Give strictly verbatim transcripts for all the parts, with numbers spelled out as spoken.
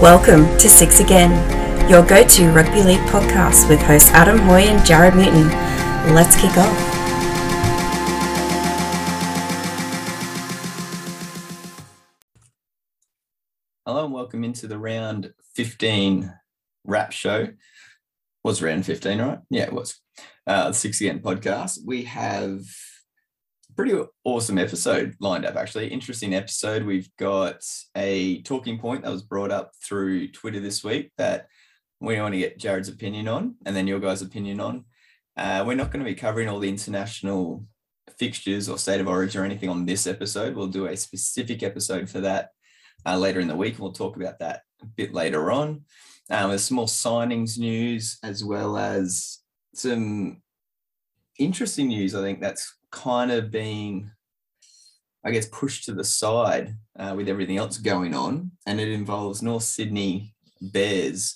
Welcome to Six Again, your go-to rugby league podcast with hosts Adam Hoy and Jared Newton. Let's kick off. Hello and welcome into the round fifteen wrap show. Was round fifteen, right? Yeah, it was. Uh, the Six Again podcast. We have a pretty awesome episode lined up, actually. Interesting episode. We've got a talking point that was brought up through Twitter this week that we want to get Jared's opinion on and then your guys' opinion on. Uh, we're not going to be covering all the international fixtures or state of origin or anything on this episode. We'll do a specific episode for that uh, later in the week. We'll talk about that a bit later on. Um, there's some more signings news as well as some interesting news, I think, that's kind of being, I guess, pushed to the side uh, with everything else going on, and it involves North Sydney Bears.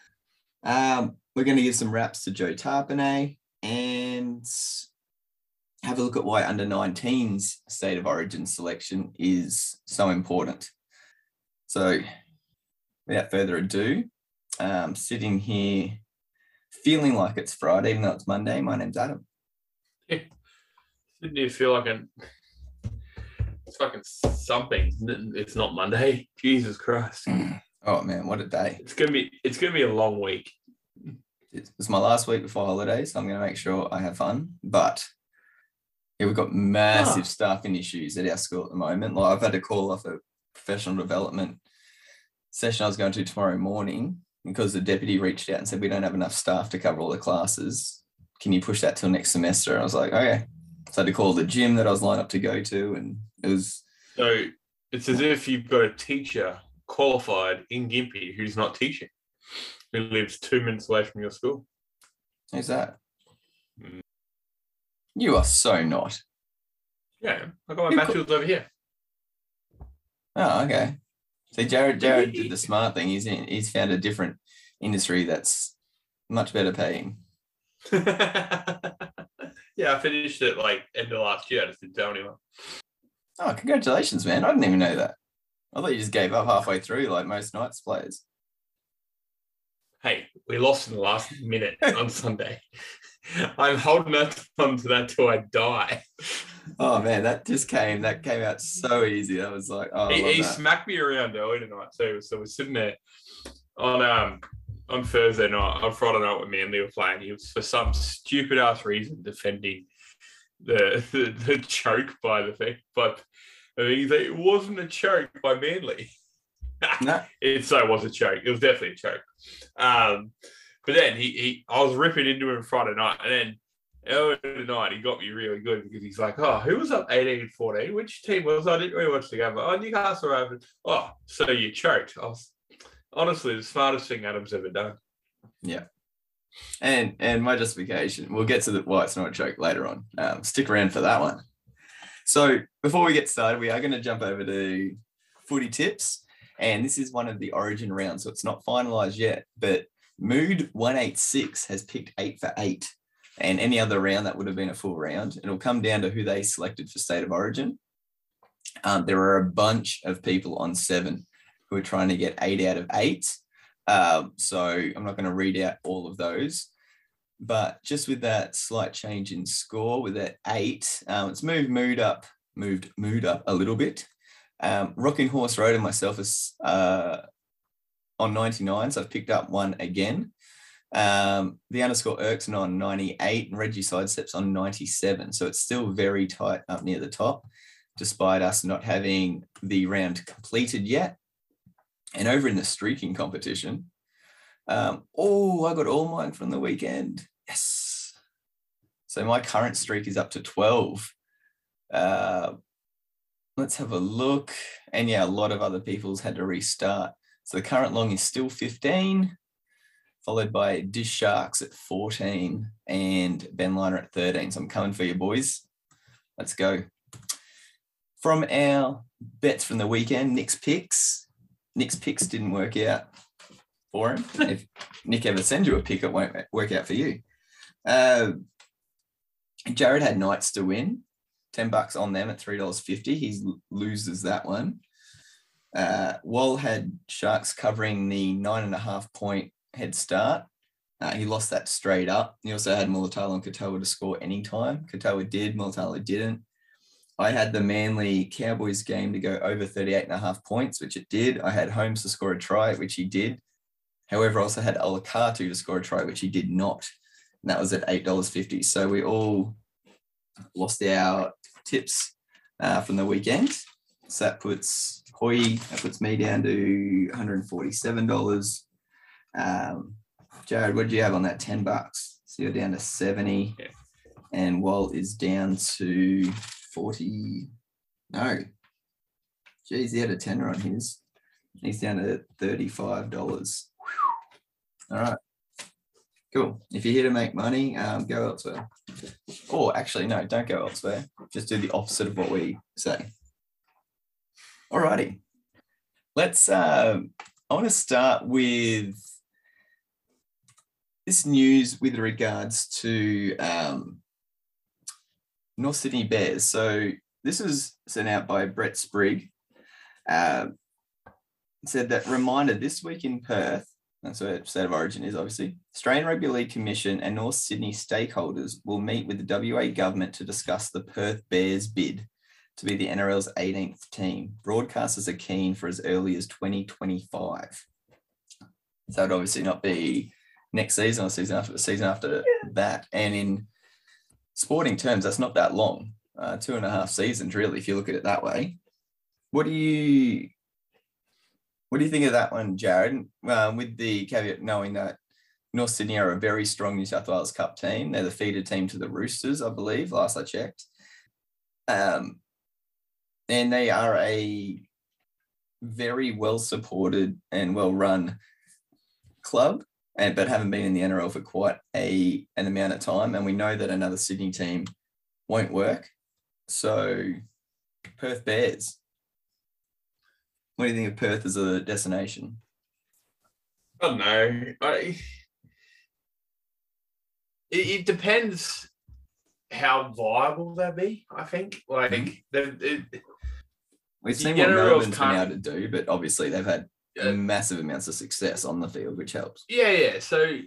Um, we're going to give some raps to Joe Tarpanay and have a look at why under nineteens state of origin selection is so important. So without further ado, um, sitting here feeling like it's Friday, even though it's Monday. My name's Adam. Yeah. Didn't you feel like an, it's fucking something? It's not Monday. Jesus Christ. Oh man, what a day. It's gonna be it's gonna be a long week. It's my last week before holidays, so I'm gonna make sure I have fun. But yeah, we've got massive oh. staffing issues at our school at the moment. Like I've had to call off a professional development session I was going to tomorrow morning because the deputy reached out and said, we don't have enough staff to cover all the classes. Can you push that till next semester? And I was like, okay. So I had to call the gym that I was lined up to go to, and it was... So it's as if you've got a teacher qualified in Gympie who's not teaching, who lives two minutes away from your school. Who's that? Mm. You are so not. Yeah, I got my bachelor's co- over here. Oh, okay. See, Jared, Jared did the smart thing. He's in, he's found a different industry that's much better paying. Yeah, I finished it like end of last year. I just didn't tell anyone. Oh, congratulations, man. I didn't even know that. I thought you just gave up halfway through like most Knights players. Hey, we lost in the last minute on Sunday. I'm holding on to that till I die. Oh man, that just came. That came out so easy. I was like, oh, he, he that. smacked me around early tonight too. So we're sitting there on um on Thursday night, on Friday night when Manly were playing. He was for some stupid ass reason defending the the, the choke by the thing, but I mean, he's like, it wasn't a choke by Manly. No, it so was a choke. It was definitely a choke. Um, but then he he I was ripping into him Friday night, and then earlier tonight, he got me really good because he's like, oh, who was up eighteen fourteen? Which team was I? I didn't really watch the game. Oh, Newcastle Open. Oh, so you choked. I was honestly the smartest thing Adam's ever done. Yeah. And and my justification, we'll get to the why it's not a choke later on. Um, stick around for that one. So before we get started, we are going to jump over to footy tips. And this is one of the origin rounds, so it's not finalised yet. But Mood one eighty-six has picked eight for eight. And any other round, that would have been a full round. It'll come down to who they selected for state of origin. Um, there are a bunch of people on seven who are trying to get eight out of eight. Um, so I'm not going to read out all of those. But just with that slight change in score, with that eight, um, it's moved mood up, moved mood up a little bit. Um, Rocking Horse Road and myself is uh, on ninety-nine, so I've picked up one again. Um, the underscore Erkson on ninety-eight and Reggie Sidesteps on ninety-seven. So it's still very tight up near the top, despite us not having the round completed yet. And over in the streaking competition, um, oh, I got all mine from the weekend. Yes. So my current streak is up to twelve. Uh, let's have a look. And yeah, a lot of other people's had to restart. So the current long is still fifteen. Followed by Dish Sharks at fourteen and Ben Liner at thirteen. So I'm coming for you, boys. Let's go. From our bets from the weekend, Nick's picks. Nick's picks didn't work out for him. If Nick ever sends you a pick, it won't work out for you. Uh, Jared had Knights to win. ten bucks on them at three dollars fifty. He loses that one. Uh, Wall had Sharks covering the nine and a half point head start. Uh, he lost that straight up. He also had Mulatalo and Katoa to score anytime. Katoa did, Mulatalo didn't. I had the Manly Cowboys game to go over thirty-eight and a half points, which it did. I had Holmes to score a try, which he did. However, I also had Olakatu to score a try, which he did not. And that was at eight dollars fifty. So we all lost our tips uh, from the weekend. So that puts Hoy, that puts me down to one hundred forty-seven dollars. Um, Jared, what did you have on that? ten bucks. So you're down to seventy. Yeah. And Walt is down to forty. No. Geez, he had a tenner on his. He's down to thirty-five dollars. All right. Cool. If you're here to make money, um, go elsewhere. Or actually, no, don't go elsewhere. Just do the opposite of what we say. All righty. Let's, uh, I want to start with this news with regards to um, North Sydney Bears. So this was sent out by Brett Sprigg. Uh, said that reminder this week in Perth, that's where State of Origin is, obviously. Australian Rugby League Commission and North Sydney stakeholders will meet with the W A government to discuss the Perth Bears bid to be the N R L's eighteenth team. Broadcasters are keen for as early as twenty twenty-five. So it'd obviously not be next season or season after the season after that. And in sporting terms, that's not that long. Uh, two and a half seasons, really, if you look at it that way. What do you... What do you think of that one, Jared? Um, with the caveat knowing that North Sydney are a very strong New South Wales Cup team. They're the feeder team to the Roosters, I believe, last I checked. Um, and they are a very well-supported and well-run club, and but haven't been in the N R L for quite a an amount of time. And we know that another Sydney team won't work. So, Perth Bears. What do you think of Perth as a destination? I don't know. I, it, it depends how viable they'll be, I think. Like, mm-hmm. it, we've seen what Melbourne's been able to do, but obviously they've had uh, massive amounts of success on the field, which helps. Yeah, yeah. So,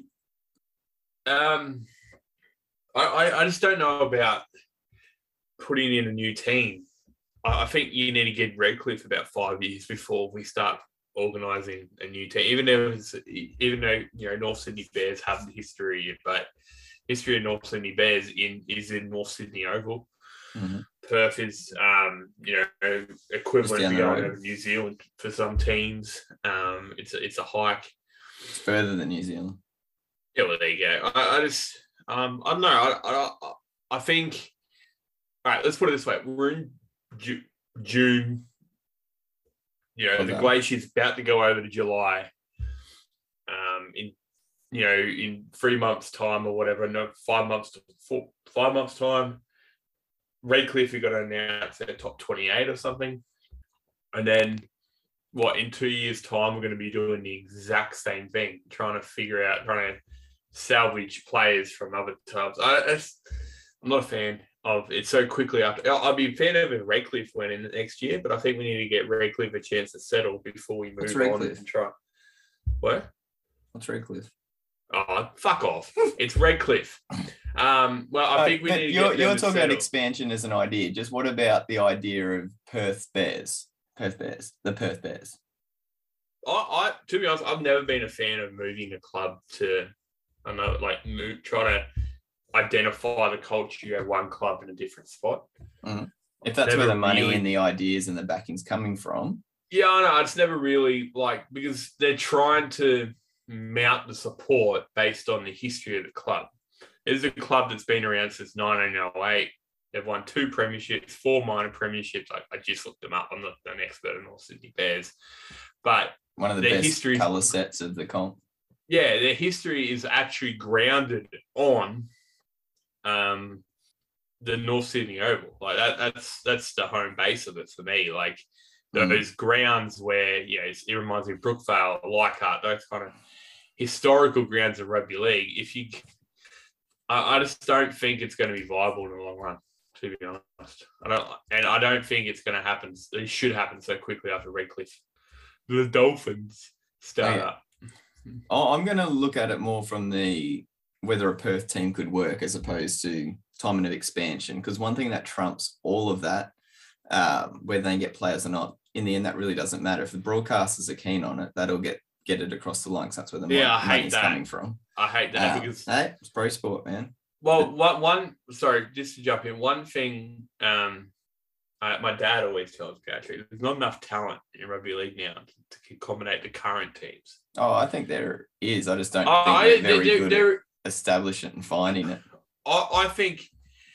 um, I, I just don't know about putting in a new team. I think you need to get Redcliffe about five years before we start organising a new team. Even though, it's, even though you know North Sydney Bears have the history, but history of North Sydney Bears in is in North Sydney Oval. Mm-hmm. Perth is, um, you know, equivalent to going over New Zealand for some teams. Um, it's a, it's a hike. It's further than New Zealand. Yeah, well, there you go. I, I just, um, I don't know. I, I, I think. All right, let's put it this way: we're in June, you know, okay. The glacier's about to go over to July. Um, in you know, in three months' time or whatever, no, five months to four, five months' time, Redcliffe we got to announce their top twenty-eight or something, and then what? In two years' time, we're going to be doing the exact same thing, trying to figure out, trying to salvage players from other clubs. I, I'm not a fan of it so quickly after. I'd be a fan of if Redcliffe went in the next year, but I think we need to get Redcliffe a chance to settle before we move on and try. What? What's Redcliffe? Oh, fuck off. It's Redcliffe. Um, well, I uh, think we need to you're, get You're to talking settle. about expansion as an idea. Just what about the idea of Perth Bears? Perth Bears. The Perth Bears. I, I to be honest, I've never been a fan of moving a club to, I don't know, like move, try to identify the culture. You have one club in a different spot. Mm. If that's never where the money really, and the ideas and the backing's coming from. Yeah, I know. It's never really like, because they're trying to mount the support based on the history of the club. It's a club that's been around since nineteen oh eight. They've won two premierships, four minor premierships. I, I just looked them up. I'm not an expert in North Sydney Bears, but one of the best colour sets of the comp. Yeah, their history is actually grounded on um, the North Sydney Oval. Like that, that's that's the home base of it for me. Like those mm. grounds where, you know, it reminds me of Brookvale, Leichhardt, those kind of historical grounds of rugby league. If you, I, I just don't think it's going to be viable in the long run, to be honest. I don't, and I don't think it's going to happen. It should happen so quickly after Redcliffe. the Dolphins start Okay. up. Oh, I'm going to look at it more from the whether a Perth team could work as opposed to timing of expansion. Because one thing that trumps all of that, um, whether they get players or not, in the end, that really doesn't matter. If the broadcasters are keen on it, that'll get get it across the line. 'Cause that's where the Yeah, mon- I hate money's that. coming from. I hate that Um, because hey, it's pro sport, man. well, one one sorry, just to jump in, one thing um, uh, my dad always tells me actually, there's not enough talent in rugby league now to, to accommodate the current teams. Oh, I think there is. I just don't Uh, think I, they're very they're, good they're, at establishing it and finding it. I, I think,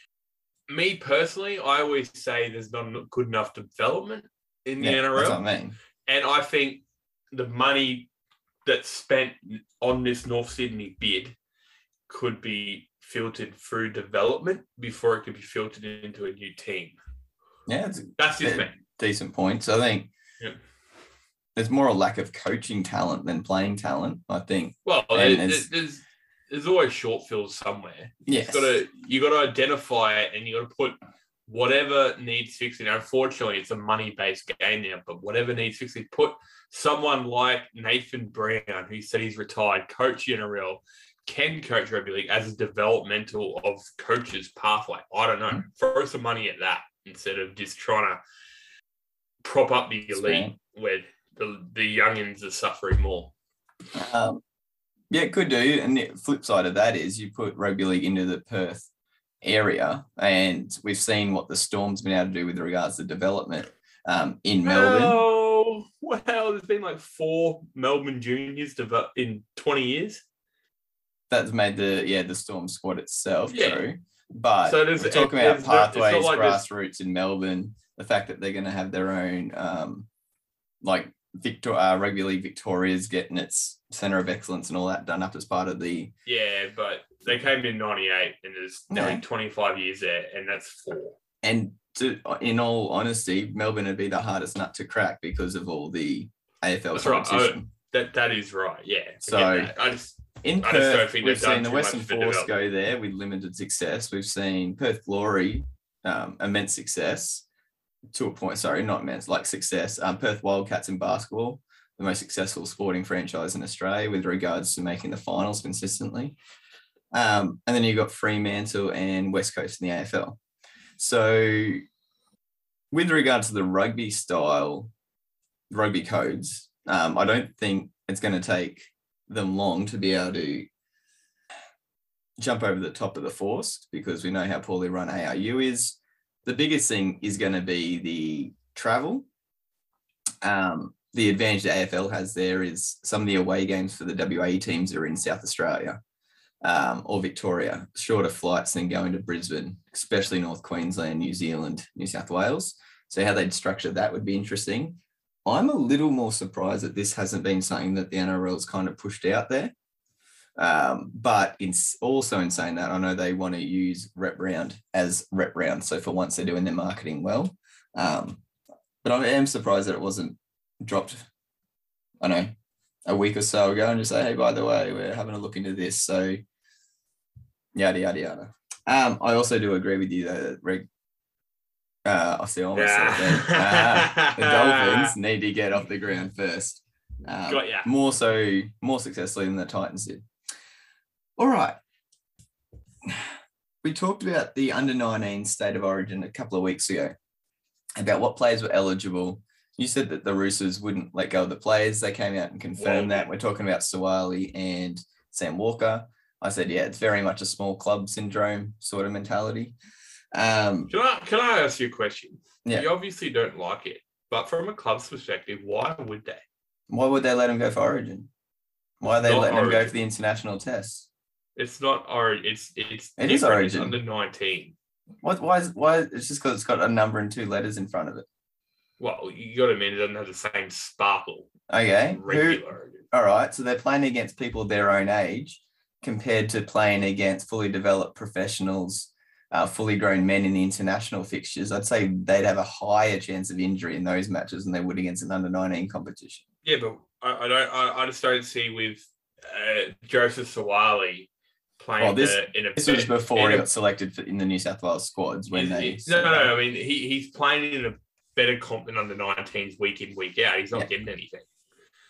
me personally, I always say there's not good enough development in the Yeah, N R L. that's what I mean. And I think the money that's spent on this North Sydney bid could be filtered through development before it could be filtered into a new team. Yeah, it's a That's just Yeah. me. decent point. So I think Yeah. there's more a lack of coaching talent than playing talent, I think. Well, And there, there's- there's there's always short fills somewhere. Yes. You've got to you got to identify it, and you got to put whatever needs fixing. Unfortunately, it's a money based game now, but whatever needs fixing, put someone like Nathan Brown, who said he's retired, coach N R L, can coach rugby league as a developmental of coaches pathway. I don't know. Throw some money at that instead of just trying to prop up the elite where the, the youngins are suffering more. Um, yeah, it could do. And the flip side of that is you put rugby league into the Perth area, and we've seen what the Storm's been able to do with regards to development um, in Melbourne. Oh, well, there's been like four Melbourne juniors develop in twenty years. That's made the yeah the Storm squad itself Yeah. true. But So there's- we're talking there's about no- it's not pathways, like there's- grassroots in Melbourne. The fact that they're going to have their own um, like Victor uh, Rugby League Victoria's getting its centre of excellence and all that done up as part of the Yeah, but they came in ninety-eight and there's nearly Yeah. twenty-five years there, and that's four. and to, in all honesty, Melbourne would be the hardest nut to crack because of all the A F L That's right. competition. That That is right, yeah. Forget So- that. I just, In I just don't Perth, think we've they've done seen the too much Western for Force development. go there with limited success. We've seen Perth Glory, um, immense success to a point. Sorry, not immense, like success. Um, Perth Wildcats in basketball, the most successful sporting franchise in Australia with regards to making the finals consistently. Um, and then you've got Fremantle and West Coast in the A F L. So with regard to the rugby style, rugby codes, um, I don't think it's going to take them long to be able to jump over the top of the force, because we know how poorly run A R U is. The biggest thing is going to be the travel. Um, the advantage the A F L has there is some of the away games for the W A E teams are in South Australia um, or Victoria, shorter flights than going to Brisbane, especially North Queensland, New Zealand, New South Wales. So how they'd structure that would be interesting. I'm a little more surprised that this hasn't been something that the N R L's kind of pushed out there. Um, but it's also in saying that, I know they want to use rep round as rep round. So for once they're doing their marketing well. Um, but I am surprised that it wasn't dropped, I know, a week or so ago and just say, hey, by the way, we're having a look into this. So yada, yada, yada. Um, I also do agree with you that Reg, uh, I see almost Yeah. said it then. Uh, the Dolphins need to get off the ground first. Um, Got ya. More so, more successfully than the Titans did. All right. We talked about the under nineteen state of origin a couple of weeks ago, about what players were eligible. You said that the Roosters wouldn't let go of the players. They came out and confirmed Well, that. We're talking about Sawali and Sam Walker. I said, yeah, it's very much a small club syndrome sort of mentality. Um, Can I, can I ask you a question? Yeah. You obviously don't like it, but from a club's perspective, why would they? why would they let him go for Origin? Why are they Not letting him go Origin. for the international tests? It's not Origin. It's it's It is different. It's Origin. under nineteen. What? Why is why? It's just because it's got a number and two letters in front of it. Well, you got to admit it doesn't have the same sparkle. Okay. Who, Regular Origin. all right. So they're playing against people their own age, compared to playing against fully developed professionals, uh, fully grown men in the international fixtures. I'd say they'd have a higher chance of injury in those matches than they would against an under nineteen competition. Yeah, but I, I don't. I, I just don't see with uh, Joseph Sawali playing Well, this- uh, in a. This was before in he a- got selected for, in the New South Wales squads when they. he's- no, no, no. I mean, he, he's playing in a better comp than under nineteens week in, week out. He's not Yeah. getting anything.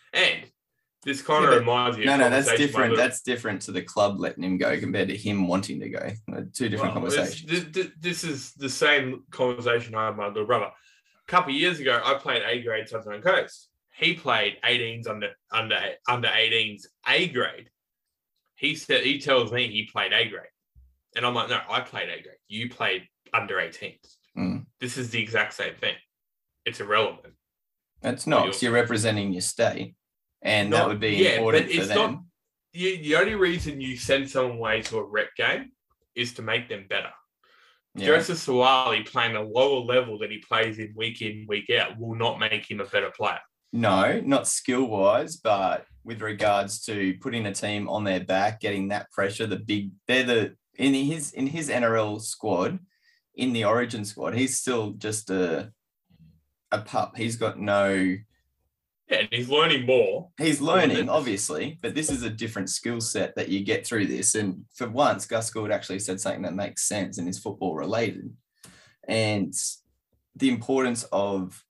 And this kind Yeah, of but- reminds me. No, of no, that's conversation my different. little- That's different to the club letting him go compared to him wanting to go. Uh, Two different Well, it's- conversations. This, this- this is the same conversation I had with my little brother. A couple of years ago, I played A grade Sunshine Coast. He played eighteens under under under eighteens A grade. He said he tells me he played A grade, and I'm like, no, I played A grade. You played under eighteens. Mm. This is the exact same thing. It's irrelevant. It's not, because you're representing your state, and that Not- would be yeah, important but for it's them. not- The, the only reason you send someone away to a rep game is to make them better. Yeah. Joseph Sawali playing a lower level that he plays in week in, week out will not make him a better player. No, not skill wise, but with regards to putting a team on their back, getting that pressure, the big, they're the, in his, in his N R L squad, in the Origin squad, he's still just a, a pup. He's got no, Yeah, and he's learning more. he's Well, learning, then- obviously, but this is a different skill set that you get through this. And for once, Gus Gould actually said something that makes sense and is football related. And the importance of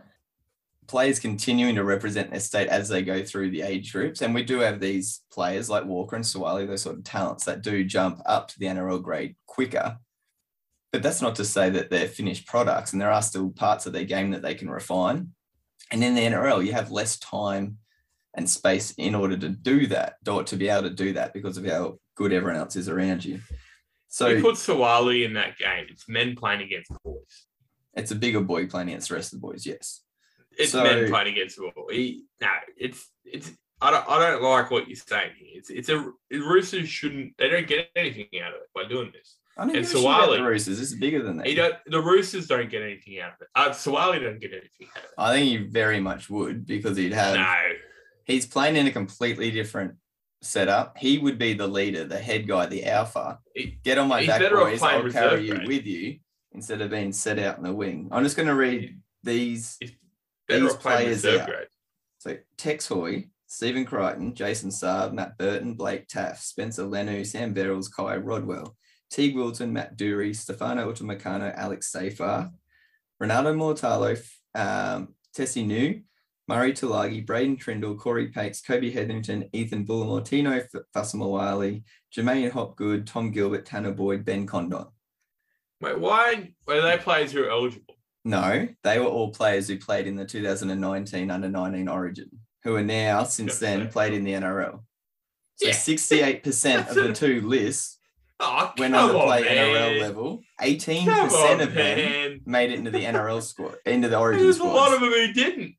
players continuing to represent their state as they go through the age groups. And we do have these players like Walker and Sawali, those sort of talents that do jump up to the N R L grade quicker. But that's not to say that they're finished products, and there are still parts of their game that they can refine. And in the N R L, you have less time and space in order to do that, or to be able to do that because of how good everyone else is around you. So you put Sawali in that game. It's men playing against boys. it's a bigger boy playing against the rest of the boys, yes. It's So- men playing against the ball. He, no, it's it's. I don't. I don't like what you're saying here. It's it's a Roosters shouldn't. They don't get anything out of it by doing this. I don't And give a shit about Sawali- the Roosters. This is bigger than that. He don't. The Roosters don't get anything out of it. Uh, Sawali don't get anything out of it. I think he very much would, because he'd have. No. He's playing in a completely different setup. He would be the leader, the head guy, the alpha. He- Get on my he's back, better off boys. playing I'll reserve carry you grade. with you instead of being set out in the wing. I'm just going to read these. Better These off playing players reserve out. grade. So Tex Hoy, Stephen Crichton, Jason Saab, Matt Burton, Blake Taff, Spencer Lenu, Sam Verrills, Kai Rodwell, Teague Wilton, Matt Dury, Stefano Utamacano, Alex Safar, Ronaldo Mortalo, um, Tessie New, Murray Tulagi, Braden Trindle, Corey Pates, Kobe Hetherington, Ethan Bullimore, Tino Fasamawali, Jermaine Hopgood, Tom Gilbert, Tanner Boyd, Ben Condon. Wait, why were they players who are eligible? No, they were all players who played in the two thousand nineteen under nineteen Origin, who are now, since Yeah, then, so- played in the N R L. So Yeah. sixty-eight percent of the two lists Oh, went come on to on, play man. N R L level. eighteen Come percent on, of them man. made it into the N R L squad, into the Origin There's a lot squads. of them who didn't.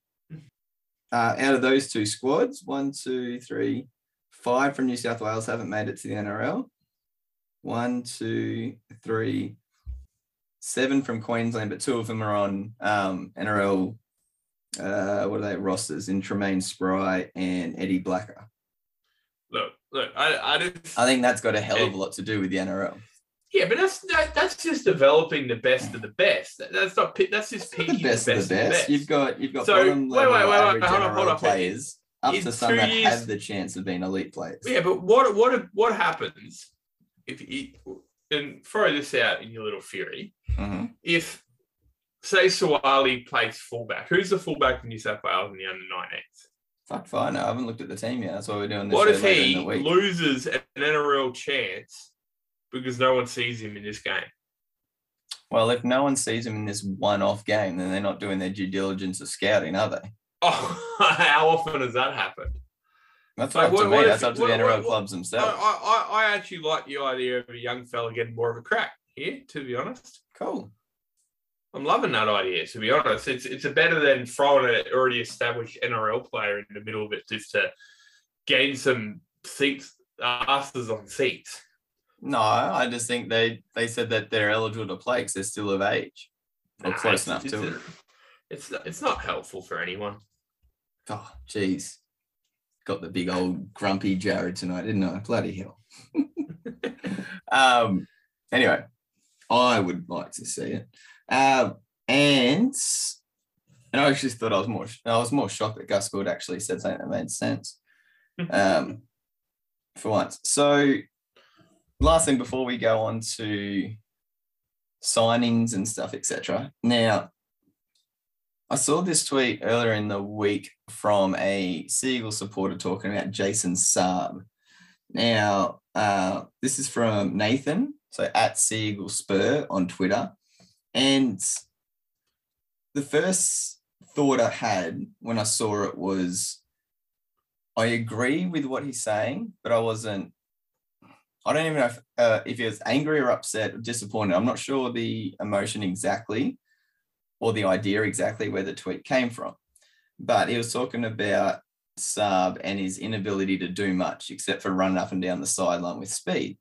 Uh, out of those two squads, one, two, three, five from New South Wales haven't made it to the N R L. One, two, three, seven from Queensland, but two of them are on um, N R L, uh, what are they, rosters in Tremaine Spry and Eddie Blacker. Look, look, I, I just, I think that's got a hell of a lot to do with the N R L. yeah, but that's that, that's just developing the best of the best. That- That's not. pi- That's just The picking best of the best. You've got you've got So, bottom wait, level wait, wait, wait, average hold on, N R L hold on. players up In to some two that years- have the chance of being elite players. Yeah, but what what what happens if you and throw this out in your little theory? Mhm. If say Sawali plays fullback, who's the fullback in New South Wales in the under nineteens? Fuck fine. I haven't looked at the team yet. That's why we're doing this. What show if later in he the week. loses an N R L chance because no one sees him in this game? Well, if no one sees him in this one-off game, then they're not doing their due diligence of scouting, are they? Oh, how often has that happened? That's So up what- to me. what if That's it- up to what- the N R L what- clubs I, themselves. I, I I actually like the idea of a young fella getting more of a crack here, to be honest. Cool. I'm loving that idea, to be honest. It's it's a better than throwing an already established N R L player in the middle of it just to gain some seats, asses on seats. No, I just think they they said that they're eligible to play because they're still of age. Or Nah, close it's- enough it's to a- it. It's it's not helpful for anyone. Oh, jeez. Got the big old grumpy Jared tonight, didn't I? Bloody hell. um. Anyway, I would like to see it. Um, and and I actually thought I was more I was more shocked that Gus Gould actually said something that made sense. Um, for once. So last thing before we go on to signings and stuff, et cetera. Now, I saw this tweet earlier in the week from a Seagull supporter talking about Jason Saab. Now, uh, this is from Nathan, so at Seagull Spur on Twitter. And the first thought I had when I saw it was, I agree with what he's saying, but I wasn't, I don't even know if, uh, if he was angry or upset or disappointed. I'm not sure the emotion exactly or the idea exactly where the tweet came from. But he was talking about Saab and his inability to do much except for running up and down the sideline with speed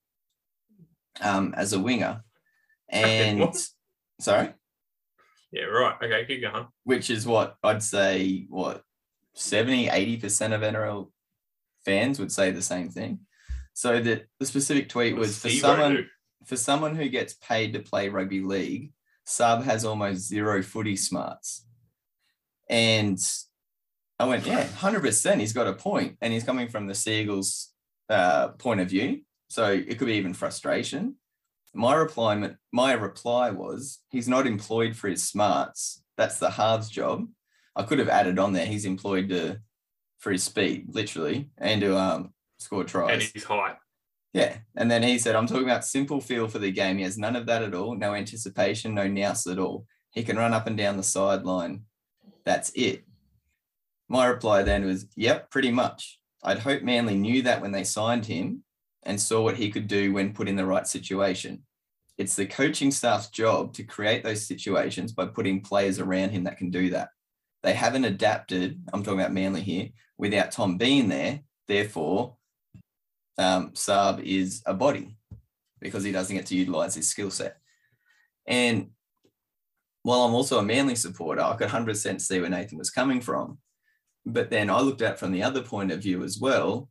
um, as a winger. And sorry? Yeah, right. Okay, keep going. Which is what I'd say, what, seventy, eighty percent of N R L fans would say the same thing. So the, the specific tweet was for someone, for someone who gets paid to play rugby league, Saab has almost zero footy smarts. And I went, yeah, one hundred percent. He's got a point. And he's coming from the Seagulls uh, point of view. So it could be even frustration. My reply, my reply was, he's not employed for his smarts. That's the halves job. I could have added on there, he's employed to, for his speed, literally, and to um, score tries. And his height. Yeah. And then he said, I'm talking about simple feel for the game. He has none of that at all. No anticipation, no nous at all. He can run up and down the sideline. That's it. My reply then was, yep, pretty much. I'd hope Manly knew that when they signed him and saw what he could do when put in the right situation. It's the coaching staff's job to create those situations by putting players around him that can do that. They haven't adapted, I'm talking about Manly here, without Tom being there. Therefore, um, Saab is a body because he doesn't get to utilise his skill set. And while I'm also a Manly supporter, I could one hundred percent see where Nathan was coming from. But then I looked at it from the other point of view as well.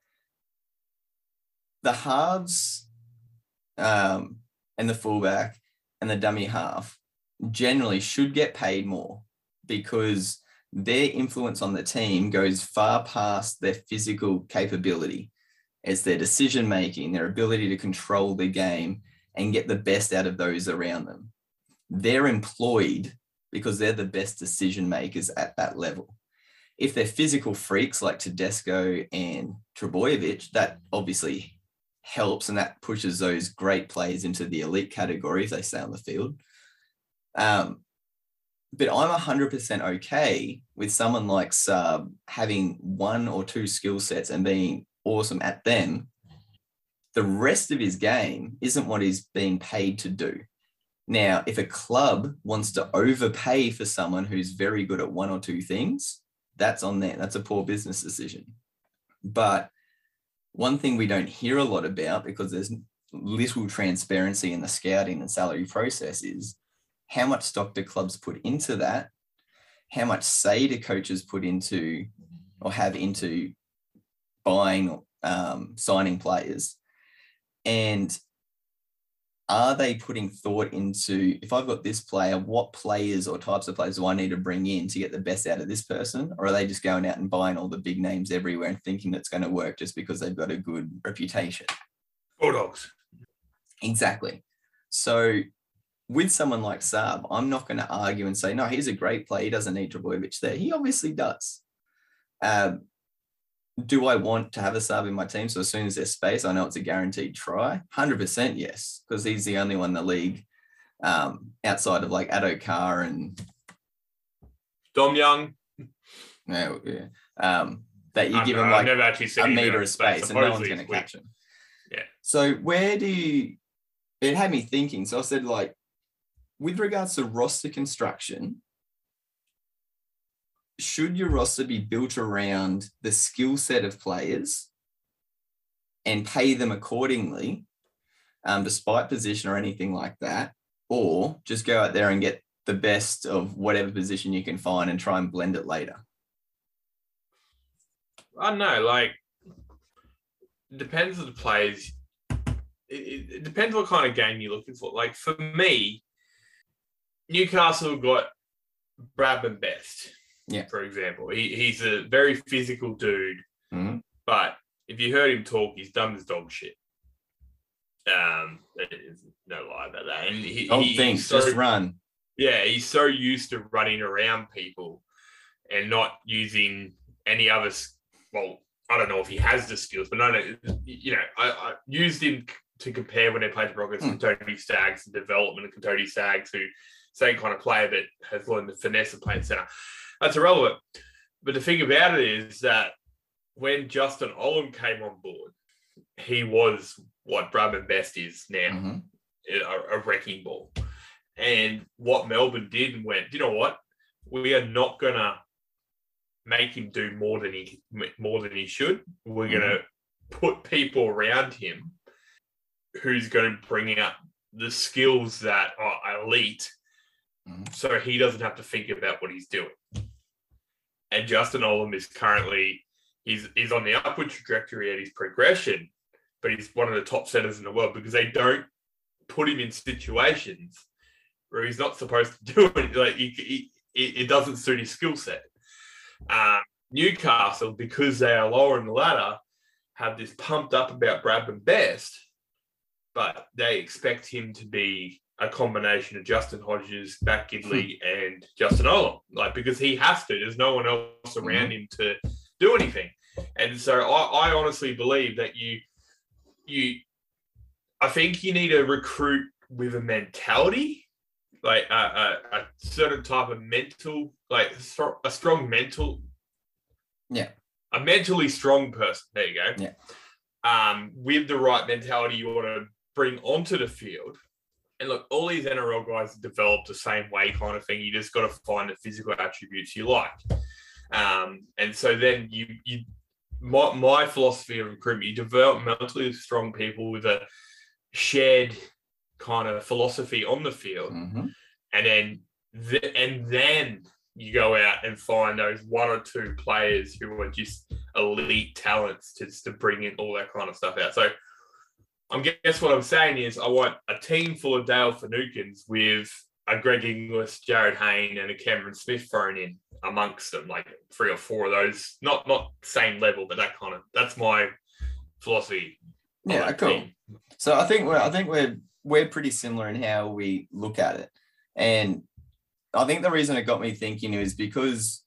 The halves um, and the fullback and the dummy half generally should get paid more because their influence on the team goes far past their physical capability. It's their decision-making, their ability to control the game and get the best out of those around them. They're employed because they're the best decision makers at that level. If they're physical freaks like Tedesco and Trbojevic, that obviously helps and that pushes those great players into the elite category if they stay on the field. Um, but I'm one hundred percent okay with someone like Saab having one or two skill sets and being awesome at them. The rest of his game isn't what he's being paid to do. Now, if a club wants to overpay for someone who's very good at one or two things, that's on them. That's a poor business decision. But one thing we don't hear a lot about because there's little transparency in the scouting and salary process is how much stock do clubs put into that? How much say do coaches put into or have into buying, um, signing players? And are they putting thought into, if I've got this player, what players or types of players do I need to bring in to get the best out of this person? Or are they just going out and buying all the big names everywhere and thinking it's going to work just because they've got a good reputation? Bulldogs. Exactly. So with someone like Saab, I'm not going to argue and say, no, he's a great player. He doesn't need Trbojevic there. He obviously does. Um, Do I want to have a Saab in my team? So as soon as there's space, I know it's a guaranteed try. one hundred percent yes, because he's the only one in the league um, outside of like Addo Carr and Dom Young. Yeah, yeah. Um, that you I give know, him I've like never actually seen a him meter in of space and no one's going to supposedly catch him. Yeah. So where do you, it had me thinking. So I said, like, with regards to roster construction, should your roster be built around the skill set of players and pay them accordingly, um, despite position or anything like that, or just go out there and get the best of whatever position you can find and try and blend it later? I don't know, like, it depends on the players. It, it, it depends what kind of game you're looking for. Like, for me, Newcastle got Bradman Best. Yeah. For example, he, he's a very physical dude, mm-hmm. but if you heard him talk, he's dumb as dog shit. Um, there's no lie about that. And he, Don't he, think, so, just run. Yeah, he's so used to running around people and not using any other. Well, I don't know if he has the skills, but no, no, you know, I, I used him to compare when they played the Broncos mm. to Tony Staggs, the development of Tony Staggs, who same kind of player that has learned the finesse of playing centre. That's irrelevant. But the thing about it is that when Justin Olam came on board, he was what Bradman Best is now, mm-hmm. a, a wrecking ball. And what Melbourne did and went, you know what? We are not going to make him do more than he more than he should. We're mm-hmm. going to put people around him who's going to bring out the skills that are elite, mm-hmm. so he doesn't have to think about what he's doing. And Justin Olam is currently he's he's on the upward trajectory at his progression, but he's one of the top centers in the world because they don't put him in situations where he's not supposed to do it. Like he, he, it doesn't suit his skill set. Um, Newcastle, because they are lower in the ladder, have this pumped up about Bradman Best, but they expect him to be a combination of Justin Hodges, Matt Gidley, and Justin Olam, like because he has to. There's no one else around him to do anything, and so I, I honestly believe that you, you, I think you need to recruit with a mentality, like a, a, a certain type of mental, like a strong mental, yeah, a mentally strong person. There you go. Yeah, um, with the right mentality, you want to bring onto the field. And look, all these N R L guys develop the same way kind of thing. You just got to find the physical attributes you like. Um, and so then you, you my, my philosophy of recruitment, you develop mentally strong people with a shared kind of philosophy on the field. Mm-hmm. And then, the, and then you go out and find those one or two players who are just elite talents to, to bring in all that kind of stuff out. So, I guess what I'm saying is I want a team full of Dale Finucanes with a Greg Inglis, Jared Hayne, and a Cameron Smith thrown in amongst them, like three or four of those. Not not same level, but that kind of that's my philosophy. Yeah, cool. Team. So I think we're I think we're we're pretty similar in how we look at it, and I think the reason it got me thinking is because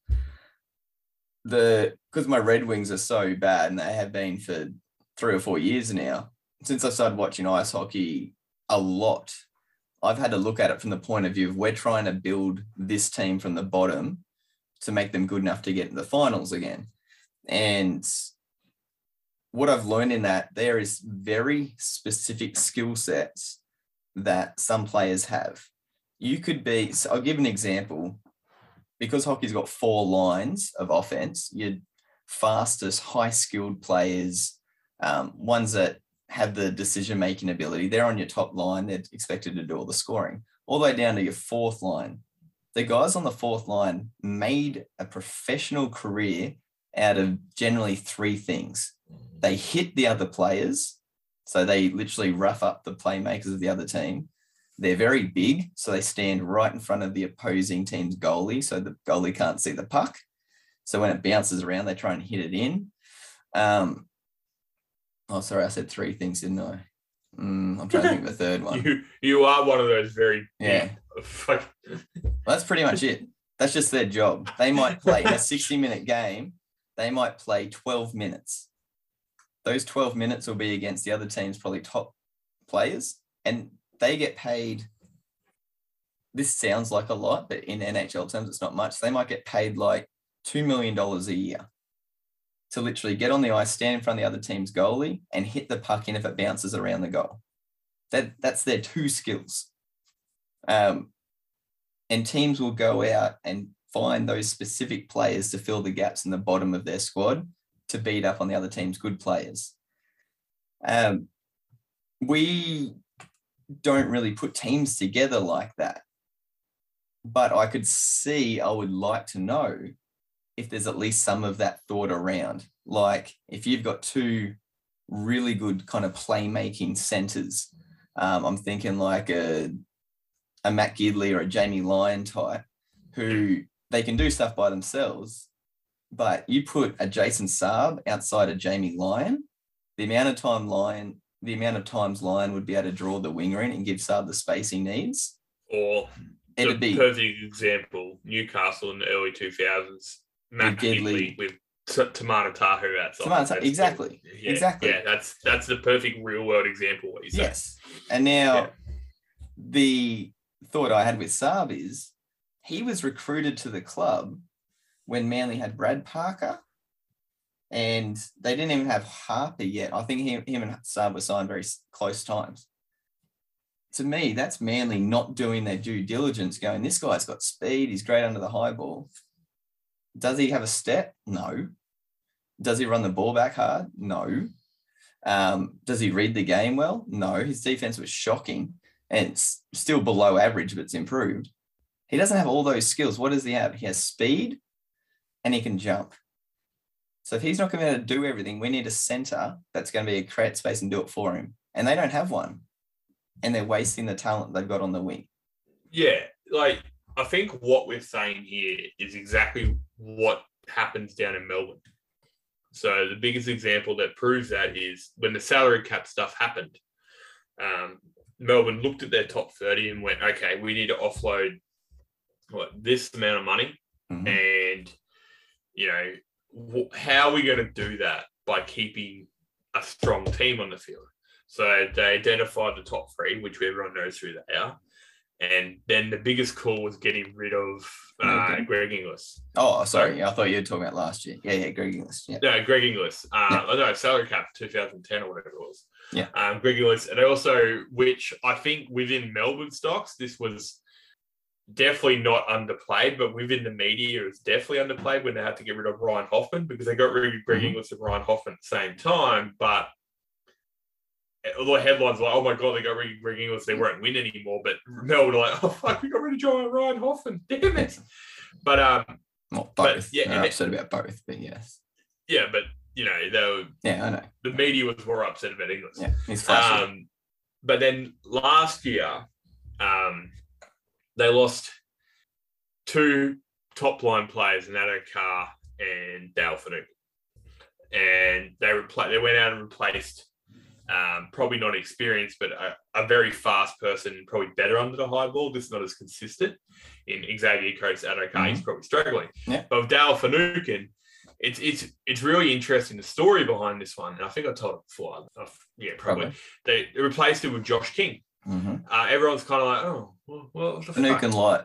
the because my Red Wings are so bad, and they have been for three or four years now. Since I started watching ice hockey a lot, I've had to look at it from the point of view of we're trying to build this team from the bottom to make them good enough to get to the finals again. And what I've learned in that, there is very specific skill sets that some players have. You could be, so I'll give an example. Because hockey's got four lines of offense, your fastest, high-skilled players, um, ones that have the decision-making ability. They're on your top line. They're expected to do all the scoring. All the way down to your fourth line. The guys on the fourth line made a professional career out of generally three things. They hit the other players. So they literally rough up the playmakers of the other team. They're very big. So they stand right in front of the opposing team's goalie. So the goalie can't see the puck. So when it bounces around, they try and hit it in. Um, Oh, sorry, I said three things, didn't I? Mm, I'm trying to think of the third one. You you are one of those very... Yeah. Well, that's pretty much it. That's just their job. They might play in a sixty-minute game. They might play twelve minutes. Those twelve minutes will be against the other team's probably top players, and they get paid... This sounds like a lot, but in N H L terms, it's not much. They might get paid like two million dollars a year to literally get on the ice, stand in front of the other team's goalie and hit the puck in if it bounces around the goal. That, that's their two skills. Um, and teams will go out and find those specific players to fill the gaps in the bottom of their squad to beat up on the other team's good players. Um, we don't really put teams together like that. But I could see, I would like to know if there's at least some of that thought around. Like if you've got two really good kind of playmaking centers, um, I'm thinking like a, a Matt Gidley or a Jamie Lyon type, who they can do stuff by themselves, but you put a Jason Saab outside of Jamie Lyon, the amount of time Lyon, the amount of times Lyon would be able to draw the winger in and give Saab the space he needs. Or It'd the be perfect example, Newcastle in the early two thousands, Matt Gidley. Gidley with Tamana Tahu outside. Tamana Tahu, That's exactly, the- yeah, exactly. Yeah, that's that's the perfect real world example. What you say? Yes, and now Yeah. the thought I had with Saab is he was recruited to the club when Manly had Brad Parker, and they didn't even have Harper yet. I think him, him and Saab were signed very close times. To me, that's Manly not doing their due diligence, going, this guy's got speed, he's great under the high ball. Does he have a step? No. Does he run the ball back hard? No. Um, does he read the game well? No. His defense was shocking, and it's still below average, but it's improved. He doesn't have all those skills. What does he have? He has speed and he can jump. So if he's not going to be able to do everything, we need a centre that's going to be a create space and do it for him. And they don't have one. And they're wasting the talent they've got on the wing. Yeah, like I think what we're saying here is exactly what happens down in Melbourne. So the biggest example that proves that is when the salary cap stuff happened. Um, Melbourne looked at their top thirty and went, okay, we need to offload what this amount of money. Mm-hmm. And, you know, wh- how are we going to do that by keeping a strong team on the field? So they identified the top three, which everyone knows who they are. And then the biggest call was getting rid of uh, Okay. Greg Inglis. Oh, sorry. I thought you were talking about last year. Yeah, yeah, Greg Inglis. Yeah. No, Greg Inglis. Uh, Yeah. I know, salary cap two thousand ten or whatever it was. Yeah. Um, Greg Inglis. And also, which I think within Melbourne stocks, this was definitely not underplayed, but within the media, it was definitely underplayed when they had to get rid of Ryan Hoffman because they got rid of Greg Mhm. Inglis and Ryan Hoffman at the same time. But all the headlines were like, oh my God, they got rid of Greg Inglis, they won't win anymore. But Melbourne were like, oh fuck, we got rid of John Ryan Hoffman. Damn it. But um, Well, But, both. yeah, Yeah, and I'm it- upset about both, but yes. yeah, but you know, they were, Yeah, I know. the media was more upset about Inglis. Yeah, he's flashy. Um, but then last year, um, they lost two top line players, Nato Carr and Dale Finucane. And they repla- they went out and replaced, um, probably not experienced, but a, a very fast person, probably better under the high ball, just not as consistent. In Xavier Coates, Nato Carr, he's probably struggling. Yeah. But with Dale Finucane, it's it's it's really interesting, the story behind this one. And I think I told it before. I, I, yeah, probably. Probably. They replaced it with Josh King. Mm-hmm. Uh, everyone's kind of like, oh, well, well what the fuck? Finucane light.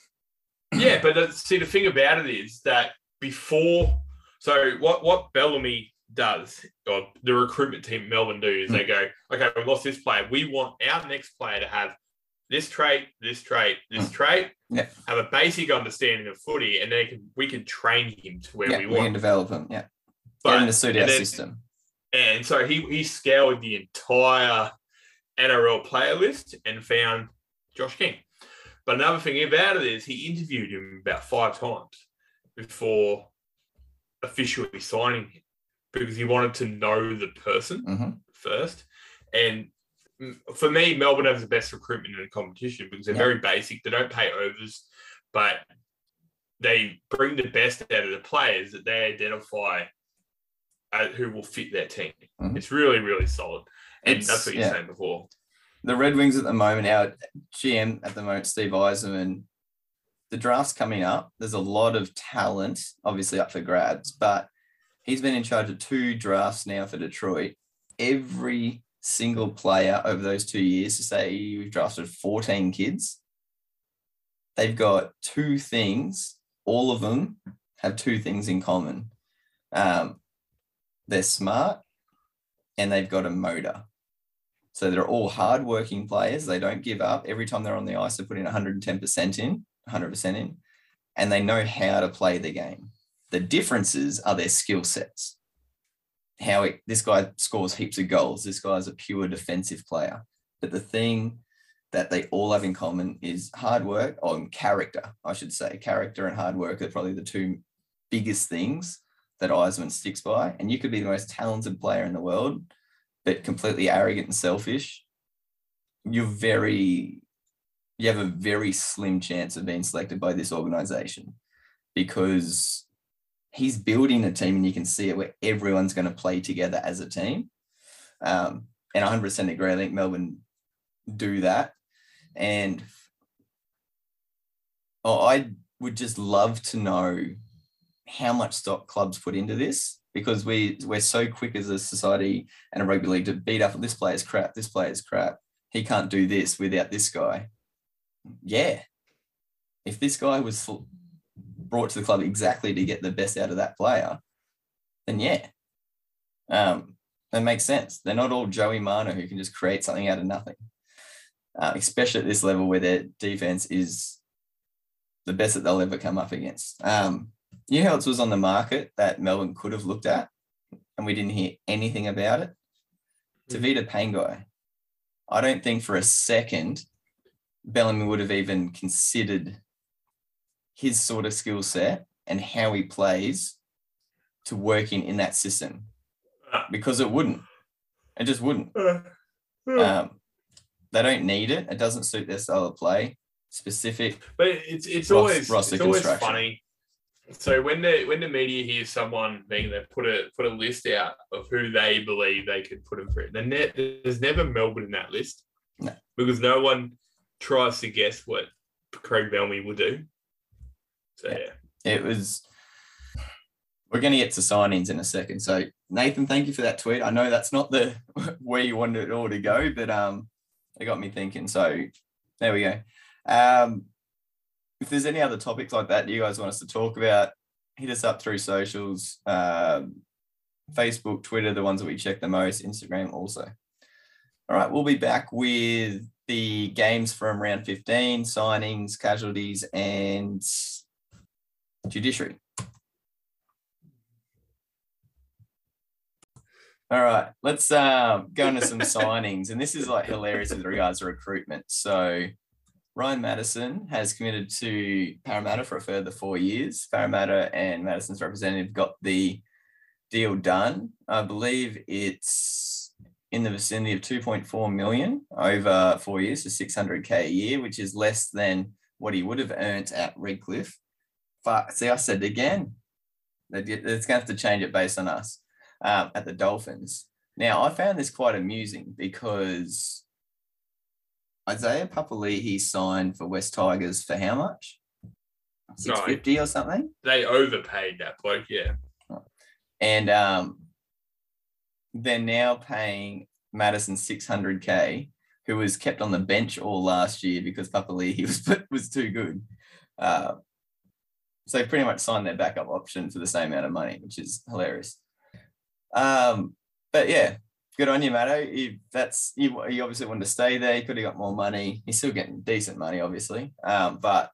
Yeah, but the, see, the thing about it is that before, so what what Bellamy does, or the recruitment team at Melbourne do, is Mm. they go, okay, we lost this player. We want our next player to have this trait, this trait, this Mm. trait, Yeah. have a basic understanding of footy, and they can we can train him to where Yeah, we we can want. develop him. Yeah. But- Get him to suit and our then- system. And so he he scoured the entire N R L player list and found Josh King. But another thing about it is he interviewed him about five times before officially signing him because he wanted to know the person Mm-hmm. first. And mm, for me, Melbourne has the best recruitment in the competition because they're Yeah. very basic. They don't pay overs, but they bring the best out of the players that they identify uh, who will fit their team. Mhm. It's really, really solid. And It's- that's what you're yeah. saying before. The Red Wings at the moment, our G M at the moment, Steve Eisenman, the draft's coming up. There's a lot of talent, obviously up for grabs, but he's been in charge of two drafts now for Detroit. Every single player over those two years, to say you've drafted fourteen kids, they've got two things. All of them have two things in common. Um, they're smart and they've got a motor. So they're all hardworking players. They don't give up. Every time they're on the ice, they put in one hundred ten percent in, one hundred percent in, and they know how to play the game. The differences are their skill sets. How it, this guy scores heaps of goals. This guy's a pure defensive player. But the thing that they all have in common is hard work, or character, I should say. Character and hard work are probably the two biggest things that Eisman sticks by. And you could be the most talented player in the world, but completely arrogant and selfish. You're very, you have a very slim chance of being selected by this organization because he's building a team and you can see it where everyone's going to play together as a team. Um, and one hundred percent agree. I think Melbourne do that. And oh, I would just love to know how much stock clubs put into this, because we, we're so quick as a society and a rugby league to beat up, this player's crap, this player's crap. He can't do this without this guy. Yeah. If this guy was brought to the club exactly to get the best out of that player, then yeah, um, that makes sense. They're not all Joey Manu who can just create something out of nothing, uh, especially at this level where their defense is the best that they'll ever come up against. Um, you know how else was on the market that Melbourne could have looked at and we didn't hear anything about it? Mm-hmm. Tavita Pangai. I don't think for a second Bellamy would have even considered his sort of skill set and how he plays to working in that system, because it wouldn't. It just wouldn't. Um, they don't need it. It doesn't suit their style of play. Specific, but it's it's ros- always roster it's always construction. funny. So when the when the media hears someone being they put a put a list out of who they believe they could put them through, then ne- there's never Melbourne in that list, no, because no one tries to guess what Craig Bellamy would do. So yeah, yeah. It was. We're going to get to signings in a second. So Nathan, thank you for that tweet. I know that's not the where you wanted it all to go, but um, it got me thinking. So there we go. Um, if there's any other topics like that you guys want us to talk about, hit us up through socials, um, Facebook, Twitter, the ones that we check the most, Instagram also. All right, we'll be back with the games from round fifteen, signings, casualties, and judiciary. All right, let's um, go into some signings. And this is like hilarious with regards to recruitment. So Ryan Madison has committed to Parramatta for a further four years. Parramatta and Madison's representative got the deal done. I believe it's in the vicinity of two point four million over four years, so six hundred K a year, which is less than what he would have earned at Redcliffe. But see, I said it again, it's going to have to change it based on us. Um, at the Dolphins. Now, I found this quite amusing because Isaiah Papali'i signed for West Tigers for how much? six fifty or something? They overpaid that bloke, yeah. And um, they're now paying Madison six hundred K, who was kept on the bench all last year because Papali'i was, was too good. Uh, so they pretty much signed their backup option for the same amount of money, which is hilarious. Um, but yeah, good on you, Matto. If that's you, you obviously wanted to stay there. You could have got more money. He's still getting decent money, obviously. Um, but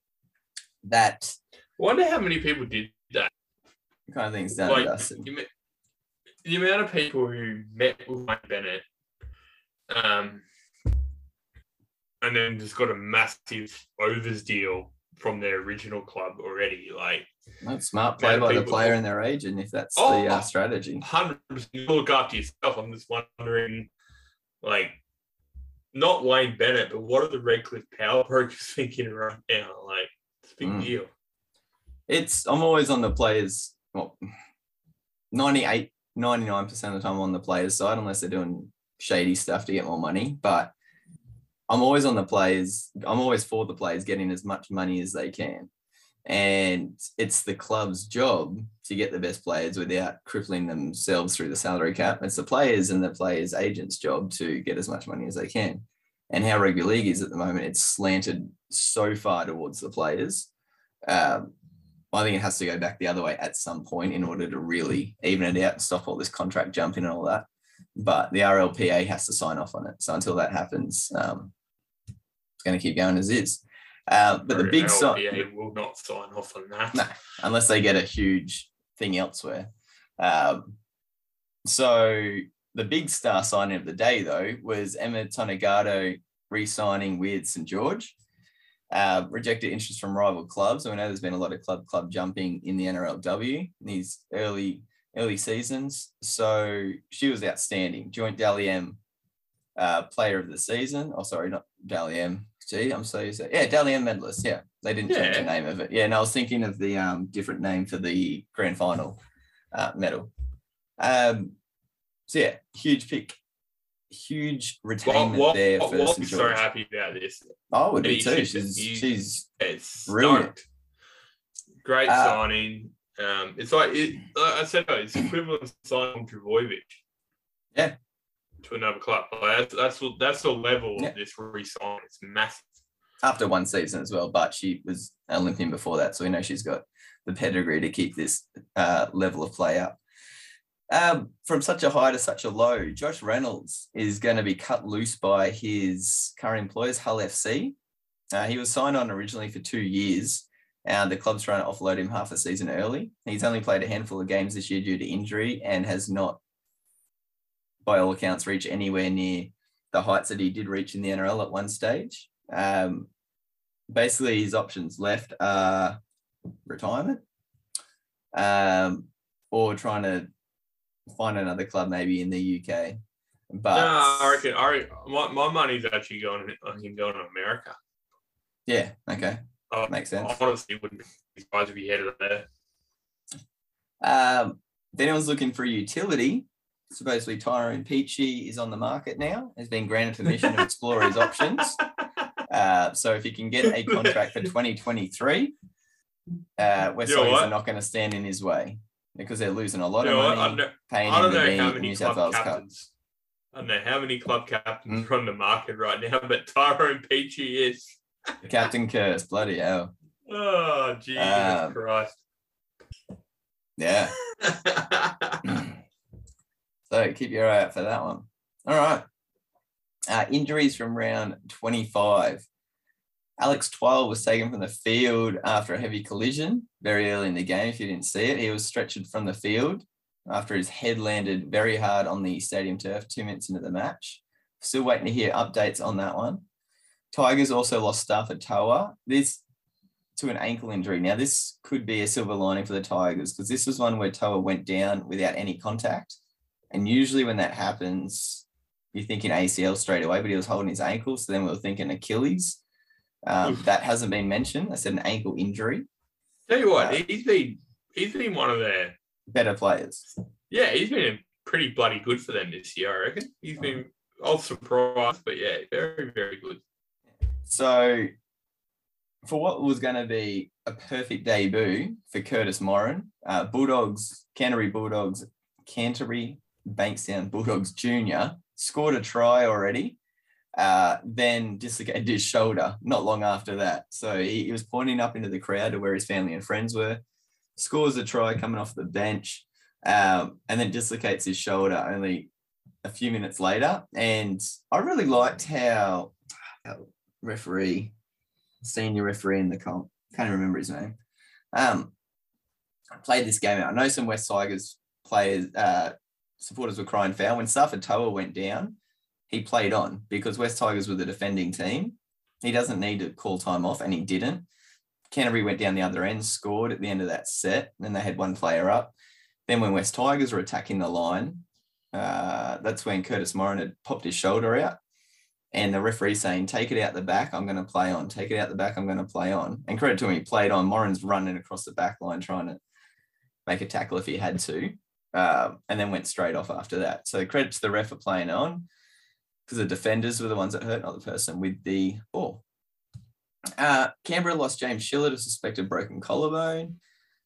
that I wonder how many people did that kind of thing's done. Like, Dustin. the, the amount of people who met with Wayne Bennett, um, and then just got a massive overs deal from their original club already, like. That's smart play by the player and their agent, if that's oh, the uh, strategy. one hundred percent look after yourself. I'm just wondering, like, not Wayne Bennett, but what are the Redcliffe power brokers thinking right now? Like, it's a big mm. deal. It's, I'm always on the players, well, ninety-eight, ninety-nine percent of the time on the players' side, unless they're doing shady stuff to get more money. But I'm always on the players. I'm always for the players getting as much money as they can. And it's the club's job to get the best players without crippling themselves through the salary cap. It's the players and the players' agents' job to get as much money as they can. And how rugby league is at the moment, it's slanted so far towards the players. Um, I think it has to go back the other way at some point in order to really even it out and stop all this contract jumping and all that. But the R L P A has to sign off on it. So until that happens, um, it's going to keep going as is. Uh, but the big sign will not sign off on that. No, unless they get a huge thing elsewhere. Um, so the big star signing of the day, though, was Emma Tonegado re-signing with St George. Uh, rejected interest from rival clubs. I know there's been a lot of club club jumping in the N R L W in these early early seasons. So she was outstanding. Joint Dally M uh, player of the season. Oh, sorry, not Dally M. Gee, I'm so used to Yeah, Dally M medalist. Yeah, they didn't yeah. change the name of it. Yeah, and I was thinking of the um, different name for the grand final uh, medal. Um, so yeah, huge pick. huge What, retainment what, there what, for what St is so George. happy about this? I would be He's too. just- She's he's- she's It's Brilliant. stoked. Great Uh, signing. Um, it's like it, like I said, it's equivalent to signing Travojevic. Yeah. To another club. Like that's that's what that's the level Yeah. of this re-sign. It's massive. after one season as well, but she was an Olympian before that, so we know she's got the pedigree to keep this uh, level of play up. Um, from such a high to such a low, Josh Reynolds is going to be cut loose by his current employers, Hull F C. Uh, he was signed on originally for two years, and the club's trying to offload him half a season early. He's only played a handful of games this year due to injury and has not, by all accounts, reached anywhere near the heights that he did reach in the N R L at one stage. Um, basically, his options left are retirement um, or trying to find another club maybe in the U K. But no, I reckon, I reckon my, my money's actually going on him going to America. yeah, okay, I, makes sense. I honestly wouldn't be surprised if he headed there. Um, if anyone's looking for a utility, supposedly Tyrone Peachy is on the market now. Has been granted permission to explore his options. Uh, so if he can get a contract for twenty twenty-three, uh, West You know Tigers what? are not going to stand in his way because they're losing a lot You of know what? I money don't, paying I him don't to know be how in many New South club Wales Cup. captains. I don't know how many club captains are on the market right now, but Tyrone Peachy is. Captain Curse, bloody hell. Oh, Jesus Um, Christ. Yeah. So keep your eye out for that one. All right. Uh, injuries from round twenty-five. Alex Twile was taken from the field after a heavy collision very early in the game. If you didn't see it, he was stretchered from the field after his head landed very hard on the stadium turf two minutes into the match. Still waiting to hear updates on that one. Tigers also lost Stafford Toa. This to an ankle injury. Now, this could be a silver lining for the Tigers because this was one where Toa went down without any contact. And usually when that happens, you're thinking A C L straight away, but he was holding his ankle. So then we were thinking Achilles. Um, that hasn't been mentioned. I said an ankle injury. Tell you what, Uh, he's been he's been one of their Better players. yeah, he's been pretty bloody good for them this year, I reckon. He's been I was surprised, but yeah, very, very good. So for what was going to be a perfect debut for Curtis Moran, uh, Bulldogs, Canterbury Bulldogs, Canterbury Bankstown Bulldogs Junior scored a try already, uh, then dislocated his shoulder not long after that. So he, he was pointing up into the crowd to where his family and friends were, scores a try coming off the bench, um, and then dislocates his shoulder only a few minutes later. And I really liked how, how referee, senior referee in the comp, can't even remember his name, um, played this game out. I know some West Tigers players, uh, supporters were crying foul. When Stafford Toa went down, he played on because West Tigers were the defending team. He doesn't need to call time off, and he didn't. Canterbury went down the other end, scored at the end of that set, and then they had one player up. Then when West Tigers were attacking the line, uh, that's when Curtis Moran had popped his shoulder out, and the referee saying, take it out the back, I'm going to play on. Take it out the back, I'm going to play on. And credit to him, he played on. Moran's running across the back line trying to make a tackle if he had to, um, and then went straight off after that. So credit to the ref for playing on because the defenders were the ones that hurt, not the person with the ball. Uh, Canberra lost James Schiller to suspected broken collarbone.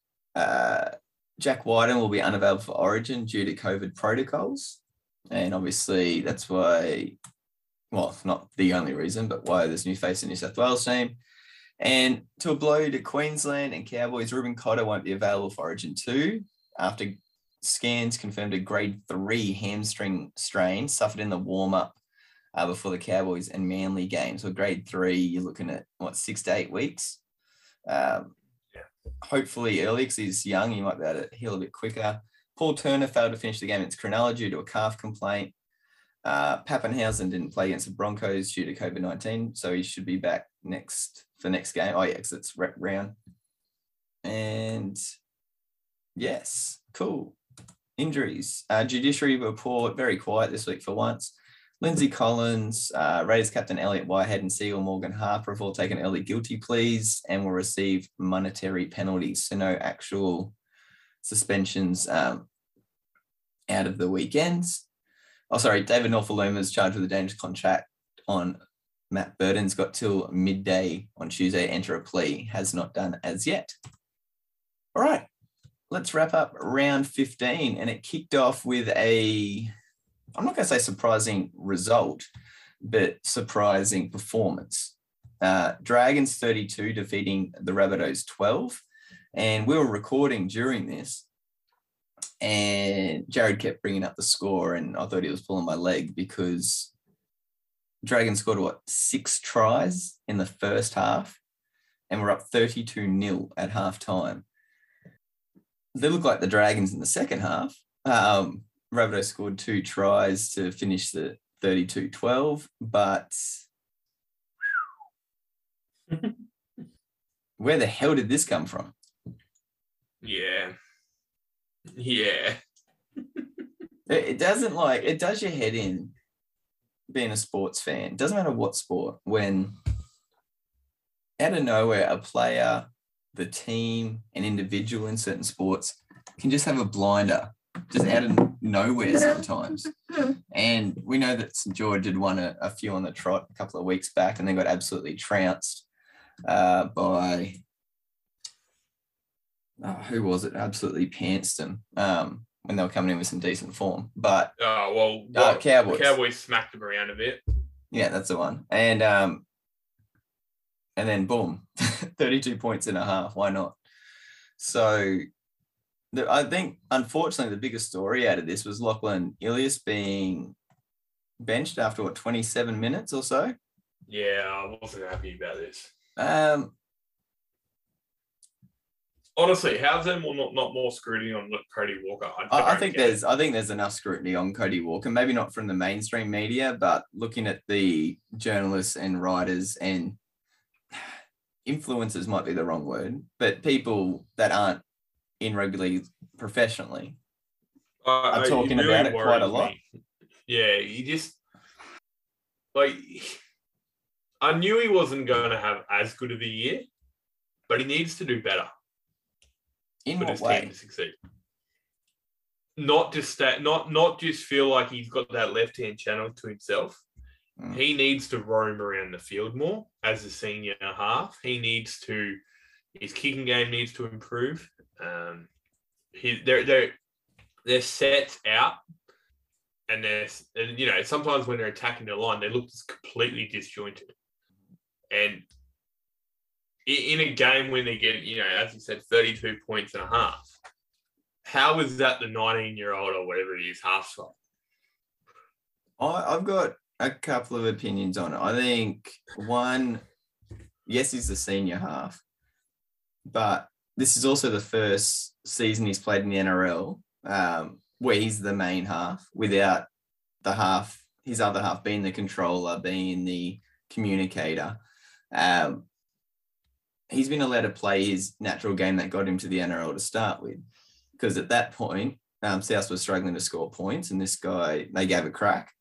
Uh, Jack Wyden will be unavailable for Origin due to COVID protocols. And obviously that's why, well, not the only reason, but why there's new face in New South Wales team. And to a blow to Queensland and Cowboys, Ruben Cotter won't be available for Origin two after scans confirmed a grade three hamstring strain suffered in the warm-up uh, before the Cowboys and Manly games. So grade three, you're looking at, what, six to eight weeks? Um, Yeah. Hopefully early because he's young. He might be able to heal a bit quicker. Paul Turner failed to finish the game against Cronulla due to a calf complaint. Uh, Pappenhausen didn't play against the Broncos due to COVID nineteen, so he should be back next for next game. Oh, yeah, because it's rep round. And yes, cool. Injuries. Uh, judiciary report, very quiet this week for once. Lindsay Collins, uh, Raiders captain Elliot Whitehead and Seal Morgan Harper have all taken early guilty pleas and will receive monetary penalties. So no actual suspensions um, out of the weekends. Oh, sorry, David Norfoluma is charged with a dangerous contract on Matt Burton's got till midday on Tuesday to enter a plea, has not done as yet. All right, let's wrap up round fifteen. And it kicked off with a, I'm not going to say surprising result, but surprising performance. Uh, Dragons thirty-two defeating the Rabbitohs twelve. And we were recording during this, and Jared kept bringing up the score, and I thought he was pulling my leg because Dragons scored, what, six tries in the first half, and we're up thirty-two nil at halftime. They look like the Dragons in the second half. Um, Rabbitohs scored two tries to finish the thirty-two twelve, but where the hell did this come from? Yeah. Yeah. It, it doesn't like, it does your head in being a sports fan. It doesn't matter what sport, when out of nowhere, a player, the team, an individual in certain sports can just have a blinder, just out of nowhere sometimes. And we know that St George had won a, a few on the trot a couple of weeks back, and they got absolutely trounced uh, by, oh, who was it? Absolutely pantsed them um, when they were coming in with some decent form. But oh well, uh, well Cowboys. The Cowboys smacked them around a bit. Yeah, that's the one. And um, and then boom, thirty-two points and a half. Why not? So the, I think, unfortunately, the biggest story out of this was Lachlan Ilias being benched after, what, twenty-seven minutes or so? Yeah, I wasn't happy about this. Um, Honestly, how's there more, not, not more scrutiny on Cody Walker? I, I, I think there's I think there's enough scrutiny on Cody Walker, maybe not from the mainstream media, but looking at the journalists and writers and influencers might be the wrong word, but people that aren't in rugby league professionally uh, are talking really about it quite a lot. Me. Yeah, he just, like, I knew he wasn't going to have as good of a year, but he needs to do better. In for what his way? team to succeed. Not just that, not not just feel like he's got that left-hand channel to himself. Mm. He needs to roam around the field more as a senior half. He needs to, his kicking game needs to improve. Um, he, they're they're they're set out, and they're and you know sometimes when they're attacking the line, they look just completely disjointed. And in a game when they get, you know, as you said, thirty-two points and a half, how is that the nineteen-year-old or whatever it is half slot? I've got a couple of opinions on it. I think, one, yes, he's the senior half, but this is also the first season he's played in the N R L um, where he's the main half without the half, his other half being the controller, being the communicator. Um, he's been allowed to play his natural game that got him to the N R L to start with. Because at that point, um, South was struggling to score points, and this guy, they gave a crack.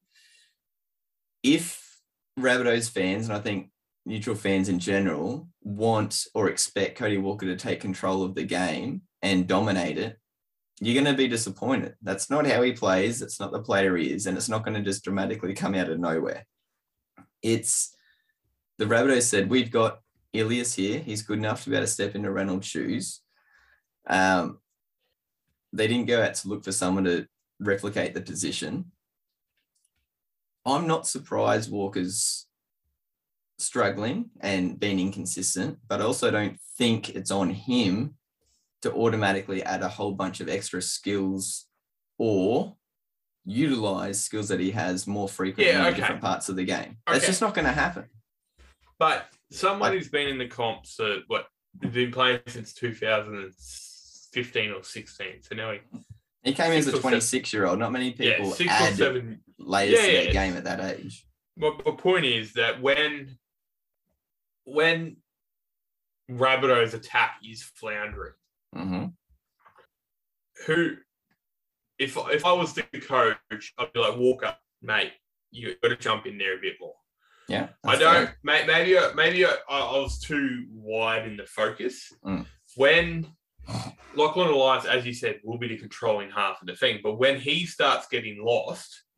If Rabbitohs fans, and I think neutral fans in general, want or expect Cody Walker to take control of the game and dominate it, you're going to be disappointed. That's not how he plays. That's not the player he is, and it's not going to just dramatically come out of nowhere. It's, the Rabbitohs said, we've got Ilias here. He's good enough to be able to step into Reynolds' shoes. Um, they didn't go out to look for someone to replicate the position. I'm not surprised Walker's struggling and being inconsistent, but I also don't think it's on him to automatically add a whole bunch of extra skills or utilize skills that he has more frequently yeah, okay. in different parts of the game. Okay. That's just not going to happen. But someone I, who's been in the comps, uh, what, been playing since two thousand fifteen or sixteen. So now he he came in as a twenty-six-year-old. Not many people yeah, six add or seven layers yeah, to yeah. their game at that age. But the point is that when when Rabbitohs attack is floundering, mm-hmm. who if if I was the coach, I'd be like, Walker, mate, you got to jump in there a bit more. Yeah, I don't. Fair. Maybe maybe I, I was too wide in the focus. Mm. When Lachlan Ilias, as you said, will be the controlling half of the thing, but when he starts getting lost,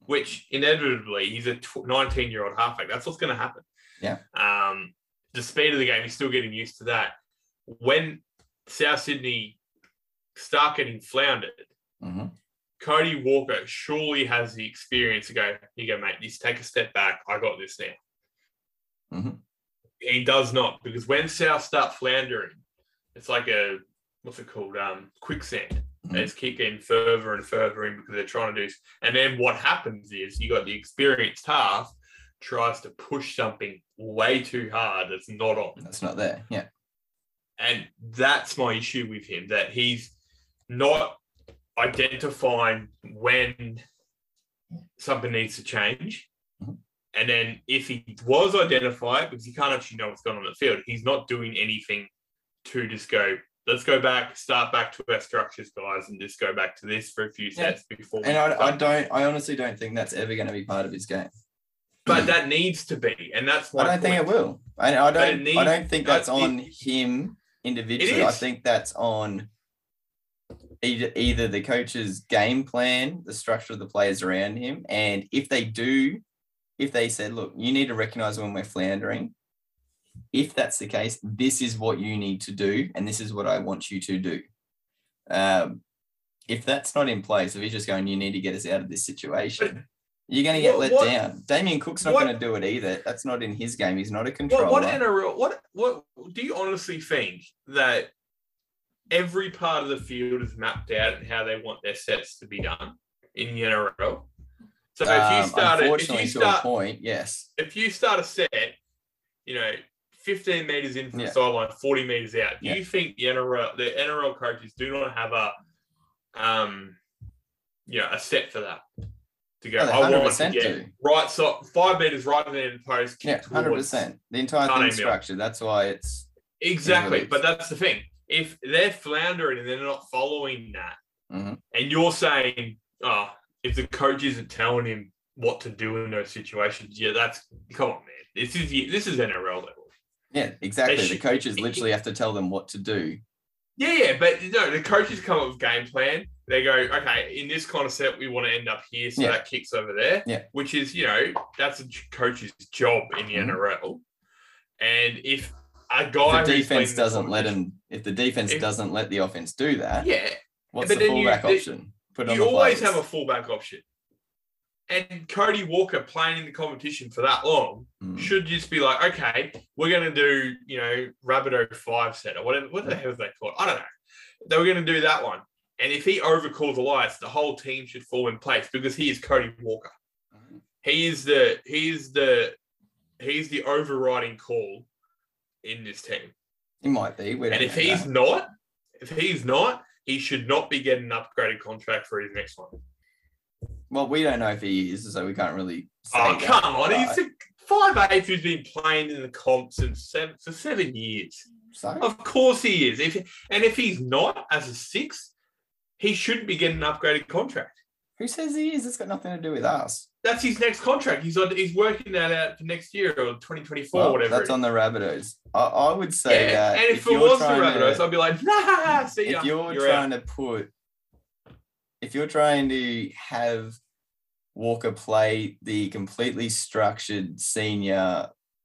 which inevitably he's a nineteen-year-old halfback. That's what's going to happen. Yeah. Um, the speed of the game, he's still getting used to that. When South Sydney start getting floundered, mm-hmm. Cody Walker surely has the experience to go, here you go, mate, just take a step back. I got this now. Mm-hmm. He does not, because when South start floundering, it's like a, what's it called? Um, quicksand. Mm-hmm. They just keep getting further and further in because they're trying to do. And then what happens is you got the experienced half tries to push something way too hard that's not on. That's not there. Yeah. And that's my issue with him, that he's not identifying when something needs to change. Mm-hmm. And then if he was identified, because he can't actually know what's going on in the field, he's not doing anything to just go, let's go back, start back to our structures, guys, and just go back to this for a few sets yeah. before. And I, I don't, I honestly don't think that's ever going to be part of his game. But that needs to be, and that's my I don't point. think it will. I, I don't. needs, I don't think that's uh, on it, him individually. I think that's on either, either the coach's game plan, the structure of the players around him, and if they do, if they said, "Look, you need to recognise when we're floundering." If that's the case, this is what you need to do, and this is what I want you to do. Um, if that's not in place, if he's just going, you need to get us out of this situation. But, you're going to get what, let what, down. Damien Cook's not going to do it either. That's not in his game. He's not a controller. What, what N R L? What what do you honestly think that every part of the field is mapped out and how they want their sets to be done in the N R L? So if um, you start, unfortunately, if you to start, a point, yes. If you start a set, you know, fifteen meters in from yeah. the sideline, forty meters out. Do yeah. you think the N R L, the N R L coaches do not have a, um, you know, a set for that? To go, oh, I want to get do. right so five meters right in the post. Yeah, hundred percent. The entire thing's structured. That's why it's exactly. But that's the thing. If they're floundering and they're not following that, mm-hmm. and you're saying, "Oh, if the coach isn't telling him what to do in those situations," yeah, that's come on, man. This is this is N R L level. Yeah, exactly. They the should, coaches literally have to tell them what to do. Yeah, yeah, but no, the coaches come up with game plan. They go, okay, in this kind of set, we want to end up here, so yeah. that kicks over there. Yeah, which is, you know, that's a coach's job in the mm-hmm. N R L. And if a guy, if the defense doesn't let him, if the defense if, doesn't let the offense do that, yeah, what's the fullback you, option? Put it on you the always players. Have a fullback option. And Cody Walker playing in the competition for that long mm. should just be like, okay, we're going to do, you know, Rabbitoh five set or whatever. What the hell is that called? I don't know. They were going to do that one. And if he overcalls the lights, the whole team should fall in place because he is Cody Walker. Mm. He is the he's the he's the overriding call in this team. He might be. We don't and if know he's that. not, if he's not, he should not be getting an upgraded contract for his next one. Well, we don't know if he is, so we can't really say Oh, that, come on. but... He's a five eight who's been playing in the comp since seven, for seven years. So? Of course he is. If And if he's not as a six, he shouldn't be getting an upgraded contract. Who says he is? It's got nothing to do with us. That's his next contract. He's on, he's working that out for next year or twenty twenty-four well, or whatever. That's on the Rabbitohs. I, I would say yeah, that. And if, if it you're was the trying Rabbitohs, to, I'd be like, nah, see ya. If you're, you're trying out. to put, if you're trying to have Walker play the completely structured senior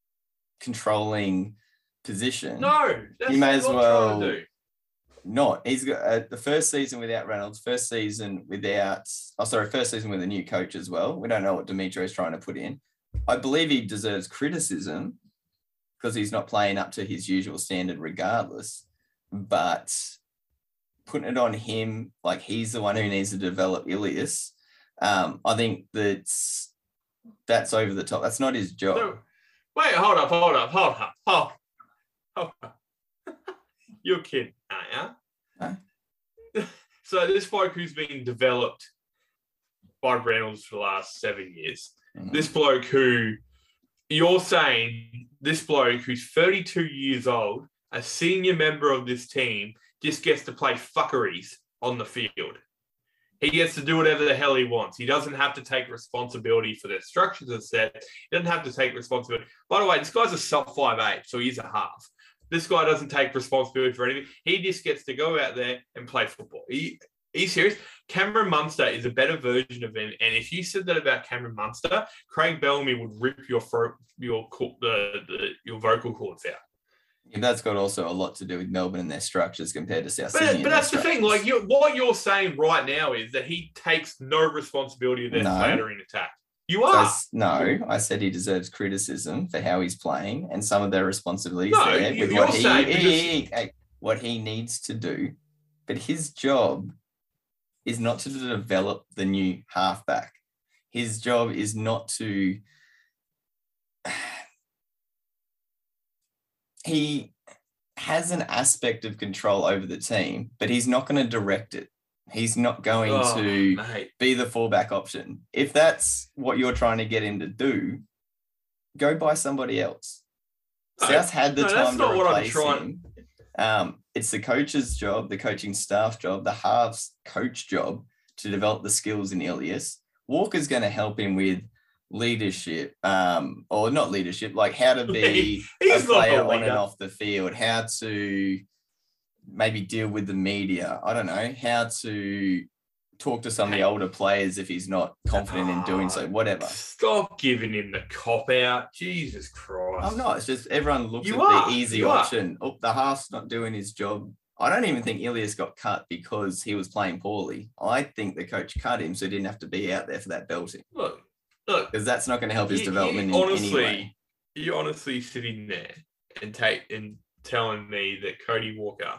controlling position, no, that's you may what as I'm well trying to do. Not. He's got uh, the first season without Reynolds, first season without, oh, sorry, first season with a new coach as well. We don't know what Dimitro's trying to put in. I believe he deserves criticism because he's not playing up to his usual standard regardless. But putting it on him, like he's the one who needs to develop Ilias, um, I think that's, that's over the top. That's not his job. So, wait, hold up, hold up, hold up, hold up. Hold up. You're kidding, aren't you? No. So this bloke who's been developed by Reynolds for the last seven years, mm-hmm. this bloke who you're saying, this bloke who's thirty-two years old, a senior member of this team, just gets to play fuckeries on the field. He gets to do whatever the hell he wants. He doesn't have to take responsibility for the structures of the set. He doesn't have to take responsibility. By the way, this guy's a sub five eight, so he's a half. This guy doesn't take responsibility for anything. He just gets to go out there and play football. He, he's serious. Cameron Munster is a better version of him. And if you said that about Cameron Munster, Craig Bellamy would rip your throat, your the, the your vocal cords out. Yeah, that's got also a lot to do with Melbourne and their structures compared to South but, Sydney. But that's the thing. Like you, what you're saying right now is that he takes no responsibility of their No. floundering attack. You are. So, no, I said he deserves criticism for how he's playing and some of their responsibilities No, there you- with you're what he, saying he- because- he- hey, what he needs to do. But his job is not to develop the new halfback. His job is not to. He has an aspect of control over the team, but he's not going to direct it. He's not going Oh, to mate. be the fallback option. If that's what you're trying to get him to do, go buy somebody else. No, South had the no, that's time not to what I'm replace trying- him. Um, it's the coach's job, the coaching staff job, the halves coach job to develop the skills in Ilias. Walker's going to help him with leadership, um, or not leadership, like how to be a He's not player the on and leader. off the field, how to maybe deal with the media. I don't know, how to talk to some of the older players if he's not confident in doing so, whatever. Stop giving him the cop out. Jesus Christ. I'm not. It's just everyone looks You at are, the easy you are. option. Oh, the half's not doing his job. I don't even think Ilias got cut because he was playing poorly. I think the coach cut him so he didn't have to be out there for that belting, Look, look. because that's not going to help his you- development you in honestly, any way. You're honestly sitting there and take and telling me that Cody Walker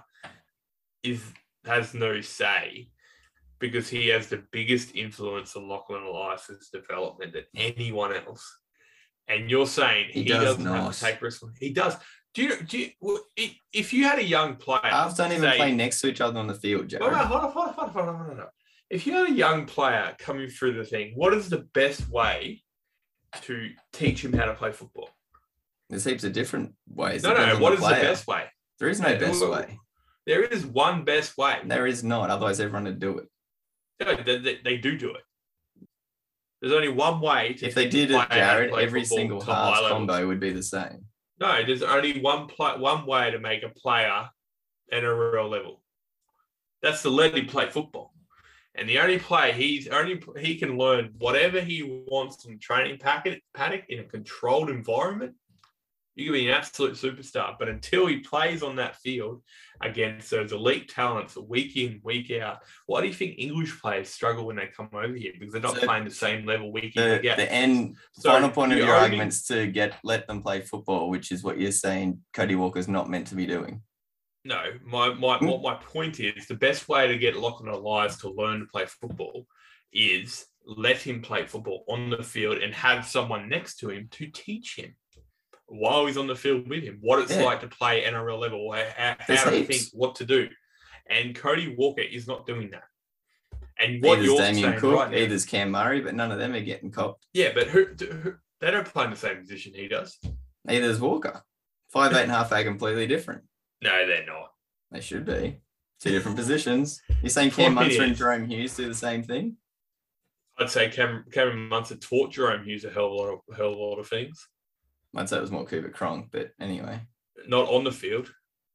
is has no say because he has the biggest influence on Lachlan Elias's development than anyone else. And you're saying He he, does doesn't not. have to take responsibility. He does. Do you? Do you? well, i- If you had a young player, Halves don't even say- play next to each other on the field, Jared. Hold on, hold on, hold on, hold on, hold on, hold on. If you had a young player coming through the thing, what is the best way to teach him how to play football? There's heaps of different ways. No, Depends no. on What the is the player. best way? There is no Yeah, best well, way. There is one best way. There is not. Otherwise, everyone would do it. No, they, they, they do do it. There's only one way to If they teach did a it, player how to Jared, play every football single to high halves levels. combo would be the same. No, there's only one pla one way to make a player at a real level. That's to let him play football. And the only play he's only he can learn whatever he wants from training packet paddock in a controlled environment. You can be an absolute superstar, but until he plays on that field against those elite talents week in, week out, why do you think English players struggle when they come over here? Because they're not So playing the same level week in, The, week out. the end So final point of the your only- arguments to get let them play football, which is what you're saying Cody Walker's not meant to be doing. No, my my what my point is the best way to get Lachlan Elias to learn to play football is let him play football on the field and have someone next to him to teach him while he's on the field with him what it's Yeah. like to play N R L level, how, how There's to heaps. think, what to do. And Cody Walker is not doing that. And what Either's you're Damien saying Cook, right now, either's Cam Murray, but none of them are getting copped. yeah, but who, who they don't play in the same position he does. Neither's Walker. Five, eight and a half are completely different. No, they're not. They should be. Two different positions. You're saying Point Cam Munster and is- Jerome Hughes do the same thing? I'd say Cameron, Cameron Munster taught Jerome Hughes a hell of a lot of, hell of a lot of things. I'd say it was more Cooper Cronk, but anyway. Not on the field.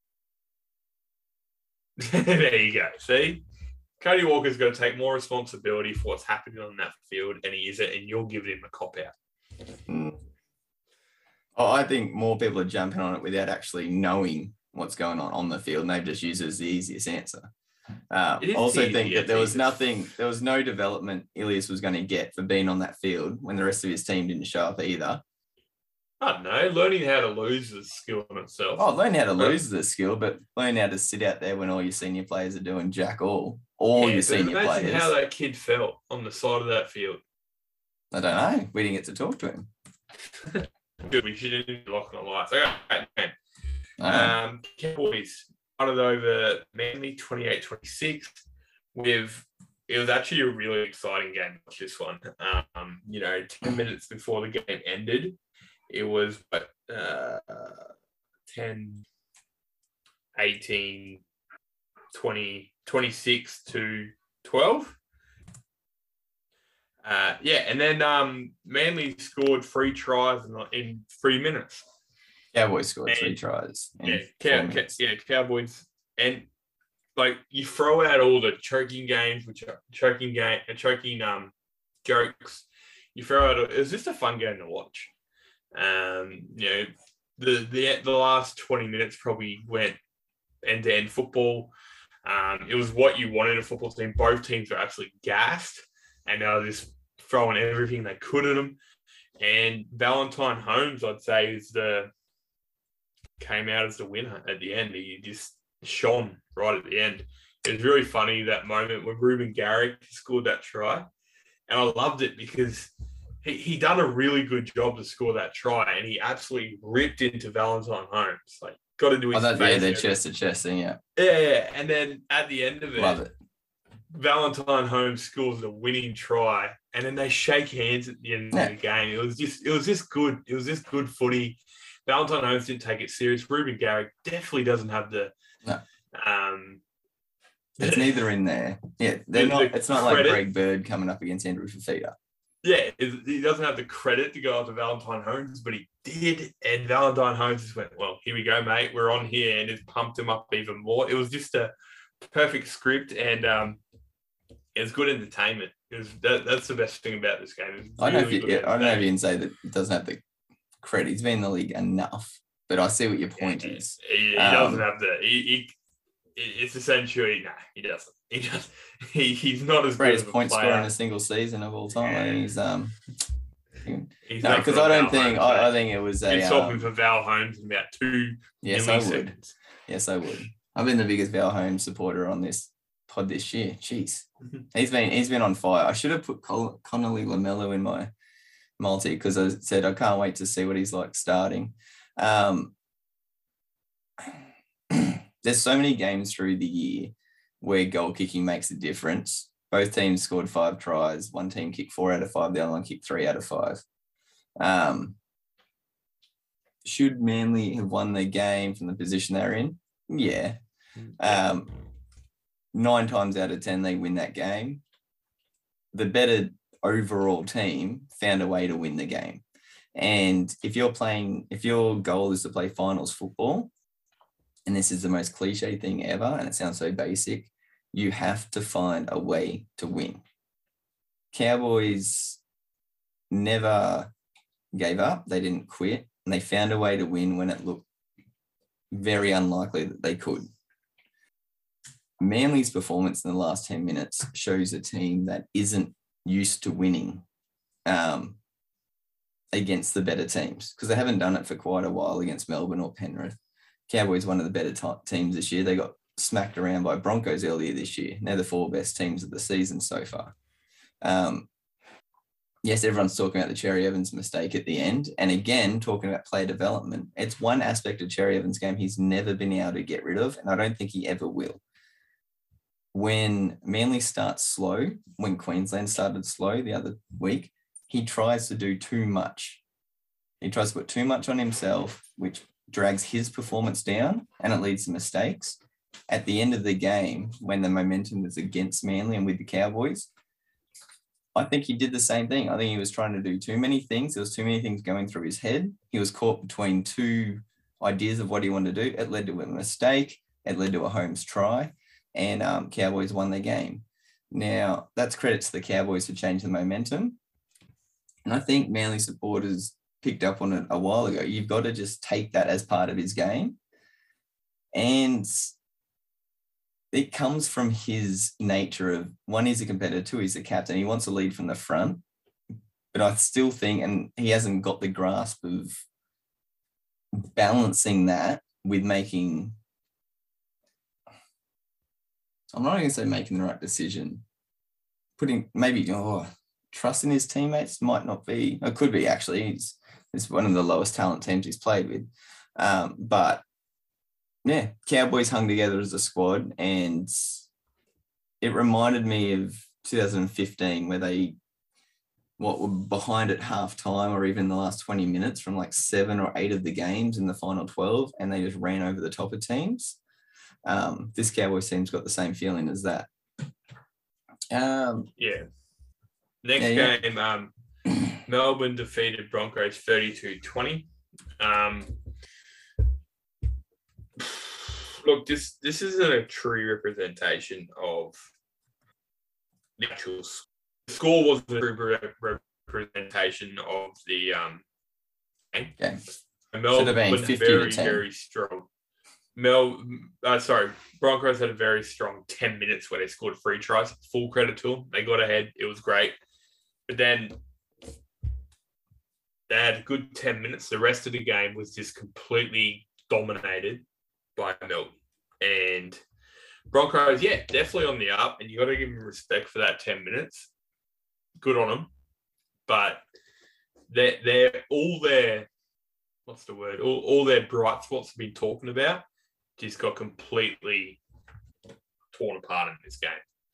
There you go. See? Cody Walker's got to take more responsibility for what's happening on that field, and he is it, and you're giving him a cop out. Mm. Oh, I think more people are jumping on it without actually knowing what's going on on the field, and they've just used it as the easiest answer. Uh, It is also easy, think yeah, that there was Jesus. nothing, there was no development Ilias was going to get for being on that field when the rest of his team didn't show up either. I don't know. Learning how to lose is a skill in itself. Oh, learn how to But- lose the skill, but learn how to sit out there when all your senior players are doing jack all. All Yeah, your but senior imagine players. how that kid felt on the side of that field. I don't know. We didn't get to talk to him. Good. We should have locked on the lights. Okay. okay. I don't know. Um, Cowboys started over Manly twenty-eight twenty-six with it was actually a really exciting game, this one. Um, you know, ten minutes before the game ended, it was uh, ten, eighteen, twenty, twenty-six to twelve. Uh, yeah, and then um, Manly scored three tries in, in three minutes. Cowboys scored three and- tries. in Yeah, four cow, cow, minutes. yeah, Cowboys, and like you throw out all the choking games, which are choking game, choking um jokes. You throw out. It was just a fun game to watch. Um, you know, the the the last twenty minutes probably went end to end football. Um, it was what you wanted a football team. Both teams were absolutely gassed, and they were just throwing everything they could at them. And Valentine Holmes, I'd say, is the came out as the winner at the end. He just shone right at the end. It was really funny, that moment when Ruben Garrick scored that try. And I loved it because he, he done a really good job to score that try, and he absolutely ripped into Valentine Holmes. Like, got to do his Oh, that, face. yeah, they're chest to chest thing, yeah. Yeah, yeah. And then at the end of it, Love it. Valentine Holmes scores the winning try, and then they shake hands at the end Yeah. of the game. It was just, it was just good. It was just good footy. Valentine Holmes didn't take it serious. Ruben Garrick definitely doesn't have the. No. Um, It's neither in there. Yeah, they're The- not. the It's not like credit- Greg Bird coming up against Andrew Fafita. yeah, it- he doesn't have the credit to go after Valentine Holmes, but he did. And Valentine Holmes just went, well, here we go, mate. We're on here, and just pumped him up even more. It was just a perfect script, and um, it was good entertainment. It was that, that's the best thing about this game. It was I don't know if really you, good yeah, I don't know if you entertainment. can say that it doesn't have the credit. He's been in the league enough, but I see what your point is. He, he Um, doesn't have the. He, he, it's essentially no, he doesn't. He just he, he's not as Greatest good of a point player. scorer in a single season of all time. I think he's um. He's No, not because for I don't Val think Holmes, I, I mate. think it was a. You'd swap him Um, for Val Holmes in about two yes, I would. milliseconds. Yes, I would. I've been the biggest Val Holmes supporter on this pod this year. Jeez, he's been he's been on fire. I should have put Col- Connolly Lamello in my multi because I said I can't wait to see what he's like starting. Um, there's so many games through the year where goal kicking makes a difference. Both teams scored five tries. One team kicked four out of five. The other one kicked three out of five. Um, should Manly have won the game from the position they're in? Yeah. Um, nine times out of ten, they win that game. The better overall team found a way to win the game. And if you're playing, if your goal is to play finals football, and this is the most cliche thing ever, and it sounds so basic, you have to find a way to win. Cowboys never gave up. They didn't quit. And they found a way to win when it looked very unlikely that they could. Manly's performance in the last ten minutes shows a team that isn't used to winning um, against the better teams, because they haven't done it for quite a while against Melbourne or Penrith. Cowboys, one of the better t- teams this year. They got smacked around by Broncos earlier this year. They're the four best teams of the season so far. Um, yes, everyone's talking about the Cherry Evans mistake at the end. And again, talking about player development, it's one aspect of Cherry Evans' game he's never been able to get rid of, and I don't think he ever will. When Manly starts slow, when Queensland started slow the other week, he tries to do too much. He tries to put too much on himself, which drags his performance down, and it leads to mistakes. At the end of the game, when the momentum was against Manly and with the Cowboys, I think he did the same thing. I think he was trying to do too many things. There was too many things going through his head. He was caught between two ideas of what he wanted to do. It led to a mistake. It led to a Holmes try, and um, Cowboys won their game. Now, that's credit to the Cowboys for changing the momentum. And I think Manly supporters picked up on it a while ago. You've got to just take that as part of his game. And it comes from his nature of, one, he's a competitor, two, he's a captain. He wants to lead from the front. But I still think, and he hasn't got the grasp of balancing that with making, I'm not going to say making the right decision. Putting, maybe, oh, trusting his teammates might not be, it could be actually. He's, it's one of the lowest talent teams he's played with. Um, but yeah, Cowboys hung together as a squad, and it reminded me of two thousand fifteen where they, what, were behind at half time or even the last twenty minutes from like seven or eight of the games in the final twelve, and they just ran over the top of teams. Um, this Cowboys team's got the same feeling as that. Um, Yeah. Next Yeah, yeah. game, um, Melbourne defeated Broncos thirty-two twenty. Um, Look, this this isn't a true representation of the actual score. The score was the true representation of the um game. Okay. Melbourne Should have been was fifty very, to ten. very strong. Mel, uh, sorry, Broncos had a very strong ten minutes where they scored free tries. Full credit to them. They got ahead. It was great. But then they had a good ten minutes. The rest of the game was just completely dominated by Melbourne. And Broncos, yeah, definitely on the up. And you got to give them respect for that ten minutes. Good on them. But they're, they're all their, what's the word? All, all their bright spots have been talking about just got completely torn apart in this game.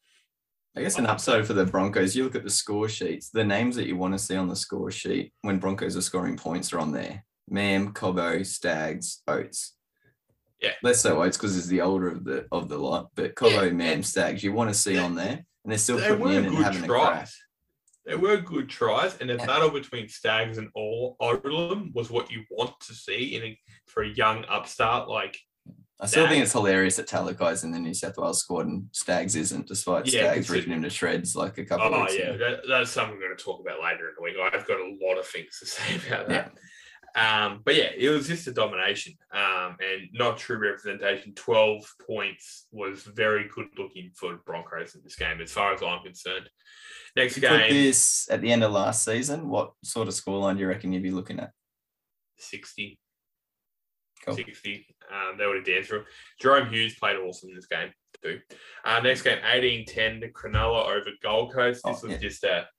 I guess an upside for the Broncos, you look at the score sheets, the names that you want to see on the score sheet when Broncos are scoring points are on there. Mam, Cobbo, Stags, Oates. Yeah. Less so Oates because he's the older of the of the lot, but Cobbo, Yeah. Mam, Stags, you want to see on there, and they're still They putting were in and good having a tries. crack. They were good tries, and the Yeah. battle between Stags and all Odlum was what you want to see in a, for a young upstart like I still think Stags. it's hilarious that Talakai's in the New South Wales squad and Stags isn't, despite Yeah, Stags consider- ripping him to shreds like a couple of Oh, weeks yeah, ago. that, that's something we're going to talk about later in the week. I've got a lot of things to say about that. Um, but yeah, it was just a domination um, and not true representation. twelve points was very good looking for Broncos in this game, as far as I'm concerned. Next If you game, put this at the end of last season, what sort of scoreline do you reckon you'd be looking at? sixty. Cool. sixty. Um, they would have danced through. Jerome Hughes played awesome in this game too. Uh, next game, eighteen ten to Cronulla over Gold Coast. This Oh, was yeah. just a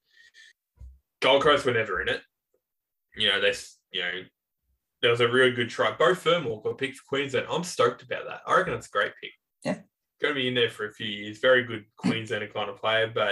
Gold Coast were never in it. You know, they, you know, there was a real good try. Bo Fermor got picked for Queensland. I'm stoked about that. I reckon it's a great pick. Yeah. Going to be in there for a few years. Very good Queenslander kind of player. But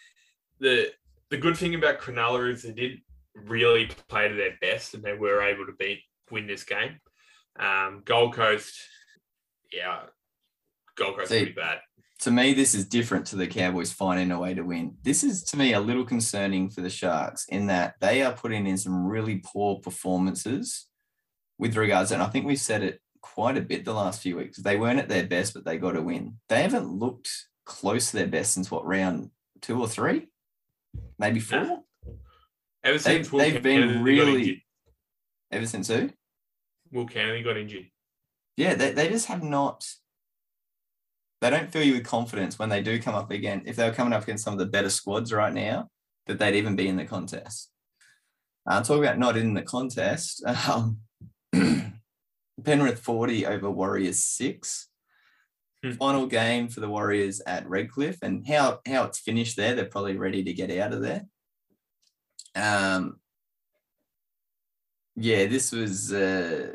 the the good thing about Cronulla is they didn't really play to their best, and they were able to beat win this game. Um, Gold Coast, yeah, Gold Coast See, pretty bad. To me, this is different to the Cowboys finding a way to win. This is, to me, a little concerning for the Sharks in that they are putting in some really poor performances with regards, and I think we've said it quite a bit the last few weeks. They weren't at their best, but they got a win. They haven't looked close to their best since, what, round two or three? Maybe four? Nah. Ever They've, since Will they've been Kennedy got really, injured. ever since who? Will Kennedy got injured. Yeah, they, they just have not, they don't fill you with confidence when they do come up again. If they were coming up against some of the better squads right now, that they'd even be in the contest. Uh, talk about not in the contest. Um, Penrith forty over Warriors six. Hmm. Final game for the Warriors at Redcliffe, and how, how it's finished there, they're probably ready to get out of there. Um, yeah, this was, uh,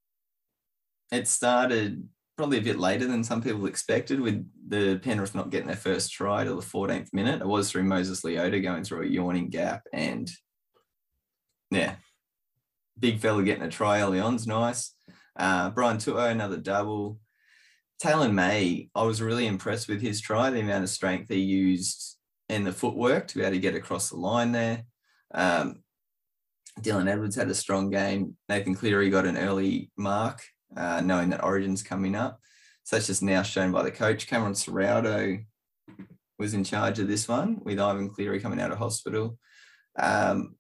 it started probably a bit later than some people expected, with the Penrith not getting their first try till the fourteenth minute. It was through Moses Leota going through a yawning gap, and yeah, big fella getting a try early on's nice. Uh, Brian Tuo, another double. Talon May, I was really impressed with his try, the amount of strength he used and the footwork to be able to get across the line there. Um, Dylan Edwards had a strong game. Nathan Cleary got an early mark, uh, knowing that Origin's coming up. So that's just now shown by the coach. Cameron Serraldo was in charge of this one, with Ivan Cleary coming out of hospital. Um,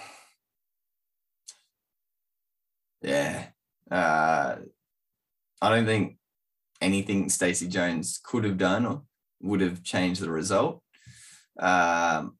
yeah. Uh, I don't think anything Stacey Jones could have done or would have changed the result. Um,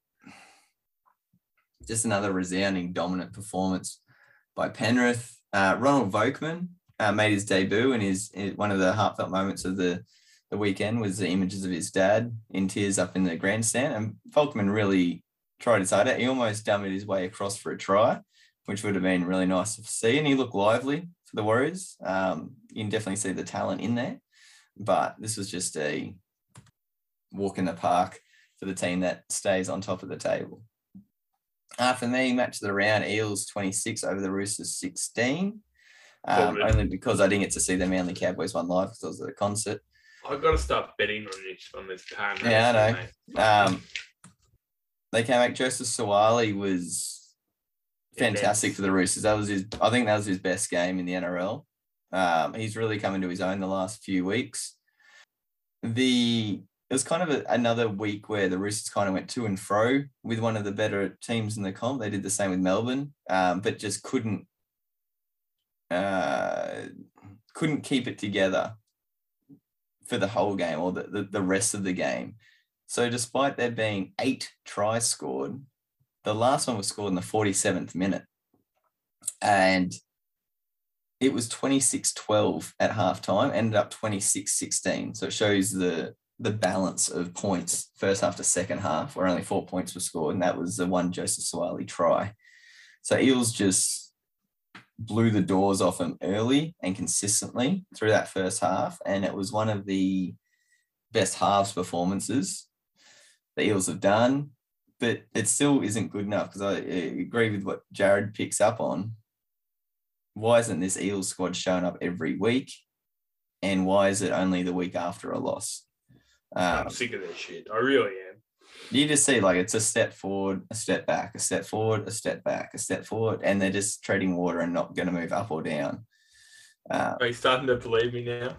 just another resounding dominant performance by Penrith. Uh, Ronald Volkman uh, made his debut, and his, his one of the heartfelt moments of the, the weekend was the images of his dad in tears up in the grandstand. And Volkman really tried his heart out. He almost dummied his way across for a try, which would have been really nice to see. And he looked lively for the Warriors. Um, you can definitely see the talent in there. But this was just a walk in the park for the team that stays on top of the table. Uh, for me, match of the round, Eels twenty-six over the Roosters sixteen. Um, Cool, only because I didn't get to see the Manly Cowboys one live because I was at a concert. I've got to start betting on this on this time. Yeah, I know. Um, they came back. Joseph Sawali was fantastic Immense. for the Roosters. That was his. I think that was his best game in the N R L. Um, he's really come into his own the last few weeks. The It was kind of a, another week where the Roosters kind of went to and fro with one of the better teams in the comp. They did the same with Melbourne, um, but just couldn't uh, couldn't keep it together for the whole game or the, the, the rest of the game. So despite there being eight tries scored, the last one was scored in the forty-seventh minute. And it was twenty-six twelve at halftime, ended up twenty-six sixteen. So it shows the the balance of points first half to second half, where only four points were scored, and that was the one Joseph Suaalii try. So Eels just blew the doors off them early and consistently through that first half, and it was one of the best halves performances the Eels have done, but it still isn't good enough because I agree with what Jared picks up on. Why isn't this Eels squad showing up every week, and why is it only the week after a loss? Um, I'm sick of this shit. I really am. You just see like it's a step forward, a step back, a step forward, a step back, a step forward, and they're just treading water and not going to move up or down. Uh, Are you starting to believe me now?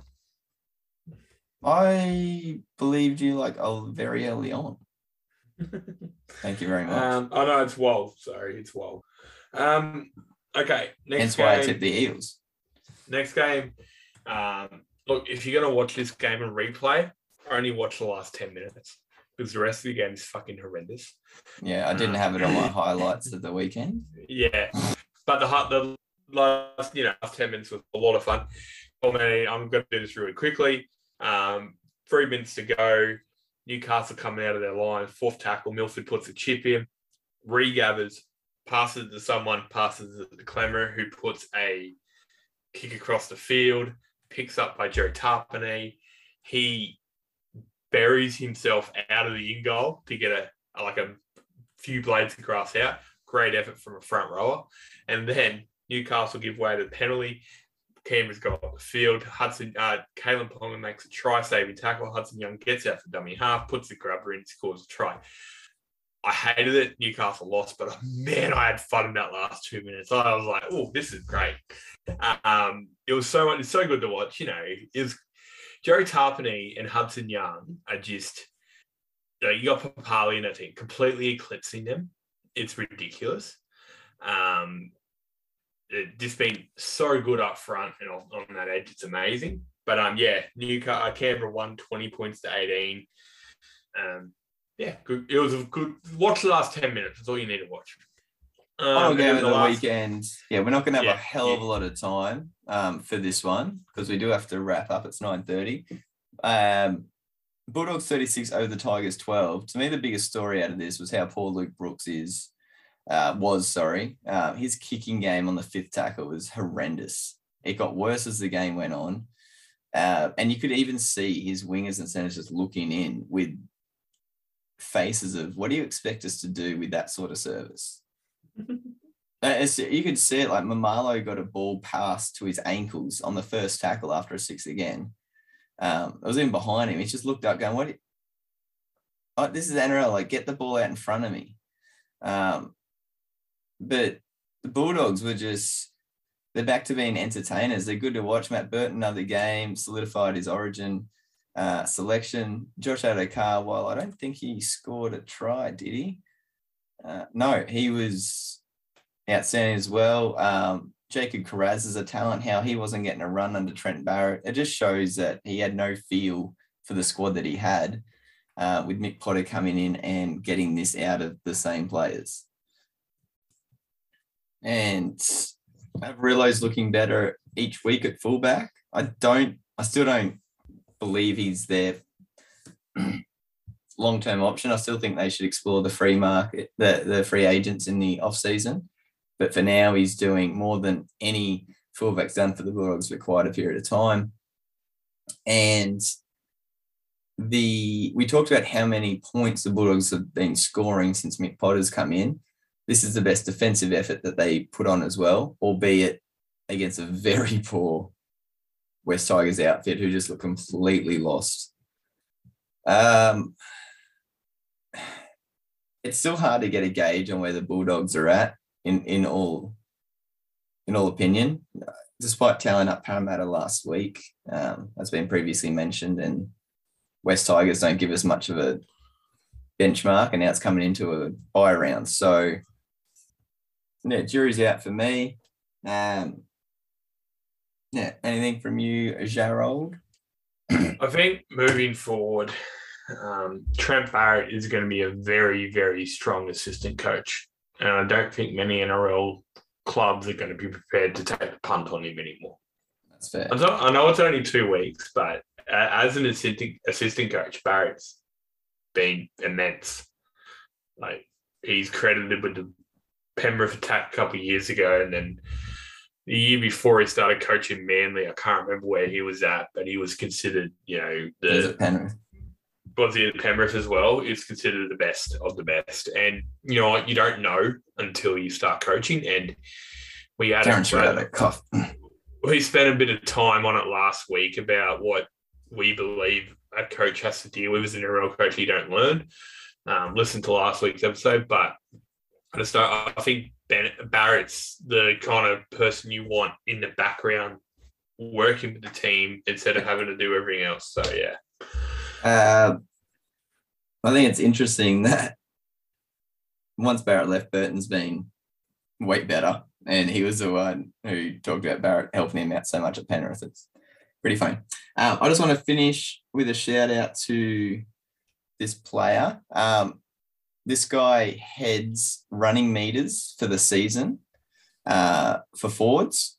I believed you like oh, very early on. Thank you very much. Um, oh no, it's Wold. Sorry, it's Wold. Um, okay, next Hence game. why I tipped the Eels. Next game. Um, look, if you're going to watch this game and replay, only watch the last ten minutes because the rest of the game is fucking horrendous. Yeah, I didn't have it on my highlights of the weekend. Yeah, but the the last you know last ten minutes was a lot of fun. Well, man, I'm going to do this really quickly. Um, three minutes to go. Newcastle coming out of their line, fourth tackle. Milford puts a chip in, regathers, passes it to someone, passes it to Clemmer, who puts a kick across the field, picks up by Joe Tarpanay. He buries himself out of the in goal to get a like a few blades of grass out. Great effort from a front rower. And then Newcastle give way to the penalty. Canberra's got off the field. Hudson, uh, Kalen Ponga makes a try-saving tackle. Hudson Young gets out for dummy half, puts the grubber in, scores a try. I hated it. Newcastle lost, but man, I had fun in that last two minutes. I was like, "Oh, this is great." Um, it was so much, it's so good to watch. You know, it was Joe Tarpanay and Hudson Young are just. You know, you got Papali in that team, completely eclipsing them. It's ridiculous. Um, it just been so good up front and on, on that edge. It's amazing. But um, yeah, Newcastle, uh, Canberra won twenty points to eighteen. Um, yeah, good. It was a good. Watch the last ten minutes. That's all you need to watch. Um, Final game of the, the last, weekend. Yeah, we're not going to have yeah, a hell yeah. of a lot of time um, for this one because we do have to wrap up. It's nine thirty. Um, Bulldogs thirty-six over the Tigers twelve. To me, the biggest story out of this was how poor Luke Brooks is. Uh, was, sorry. Uh, his kicking game on the fifth tackle was horrendous. It got worse as the game went on. Uh, and you could even see his wingers and centers just looking in with faces of, what do you expect us to do with that sort of service? uh, it's, you could see it like Mamalo got a ball passed to his ankles on the first tackle after a six again. Um, I was even behind him. He just looked up going, what? Do you... oh, this is N R L. Like, get the ball out in front of me. Um, but the Bulldogs were just, they're back to being entertainers. They're good to watch. Matt Burton, another game, solidified his origin uh, selection. Josh Adokar, while I don't think he scored a try, did he? Uh, no, he was outstanding as well. Um, Jacob Carraz is a talent, how he wasn't getting a run under Trent Barrett. It just shows that he had no feel for the squad that he had uh, with Mick Potter coming in and getting this out of the same players. And Averillo's looking better each week at fullback. I don't, I still don't believe he's their long-term option. I still think they should explore the free market, the, the free agents in the off-season. But for now, he's doing more than any fullback's done for the Bulldogs for quite a period of time. And the we talked about how many points the Bulldogs have been scoring since Mick Potter's come in. This is the best defensive effort that they put on as well, albeit against a very poor West Tigers outfit who just look completely lost. Um, it's still hard to get a gauge on where the Bulldogs are at in, in all in all opinion. despite tallying up Parramatta last week, um, as been previously mentioned, and West Tigers don't give us much of a benchmark, and now it's coming into a bye round. So, yeah, jury's out for me. Um, yeah, anything from you, Gerald? I think moving forward, um, Trent Barrett is going to be a very, very strong assistant coach. And I don't think many N R L clubs are going to be prepared to take a punt on him anymore. That's fair. I, don't, I know it's only two weeks, but uh, as an assistant, assistant coach, Barrett's been immense. Like, he's credited with the Penrith attack a couple of years ago, and then the year before he started coaching Manly, I can't remember where he was at, but he was considered, you know, the Penrith. Was he at Penrith as well? He's considered the best of the best. And, you know, you don't know until you start coaching. And we had a, cough. We spent a bit of time on it last week about what we believe a coach has to deal with as an N R L coach you don't learn. Um, listen to last week's episode, but I just don't, I think Ben, Barrett's the kind of person you want in the background working with the team instead of having to do everything else. So, yeah. Uh, I think it's interesting that once Barrett left, Burton's been way better, and he was the one who talked about Barrett helping him out so much at Penrith. It's pretty funny. Um, I just want to finish with a shout out to this player. Um, this guy heads running meters for the season uh, for forwards.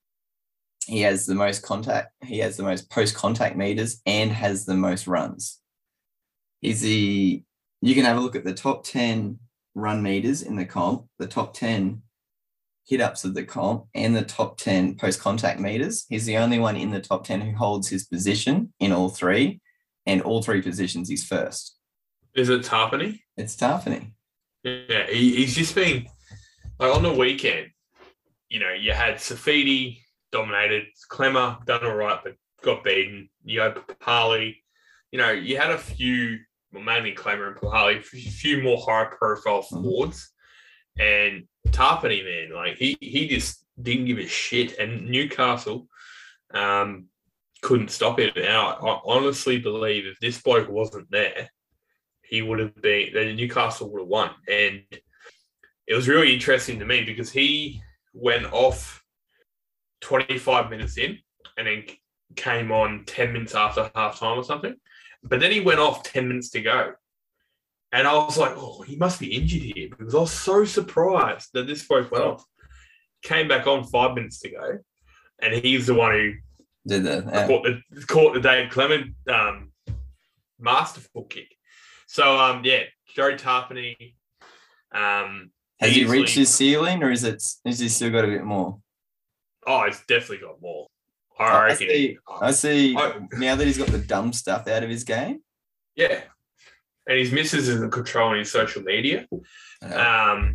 He has the most contact. He has the most post-contact meters and has the most runs. He's the. You can have a look at the top ten run meters in the comp, the top ten hit-ups of the comp, and the top ten post-contact meters. He's the only one in the top ten who holds his position in all three, and all three positions he's first. Is it Tarpany? It's Tarpany. Yeah, he, he's just been like on the weekend. You know, you had Safidi dominated, Clemmer done all right, but got beaten. You had Papali. You know, you had a few, well, mainly Clemmer and Papali, a few more high-profile forwards. Mm-hmm. And Tarpany, man, like he he just didn't give a shit. And Newcastle um, couldn't stop it. And I, I honestly believe if this bloke wasn't there, he would have been, then Newcastle would have won. And it was really interesting to me because he went off twenty-five minutes in and then came on ten minutes after halftime or something. But then he went off ten minutes to go. And I was like, oh, he must be injured here because I was so surprised that this bloke went off. Came back on five minutes to go. And he's the one who did that. Yeah. Caught, the, caught the Dave Clement um, masterful kick. So, um, yeah, Joe Tarpany. Um, Has easily, he reached his ceiling, or is it? Is he still got a bit more? Oh, he's definitely got more. I, I reckon. see. I see. I, now that he's got the dumb stuff out of his game. Yeah, and his missus isn't controlling his social media. Yeah. Um,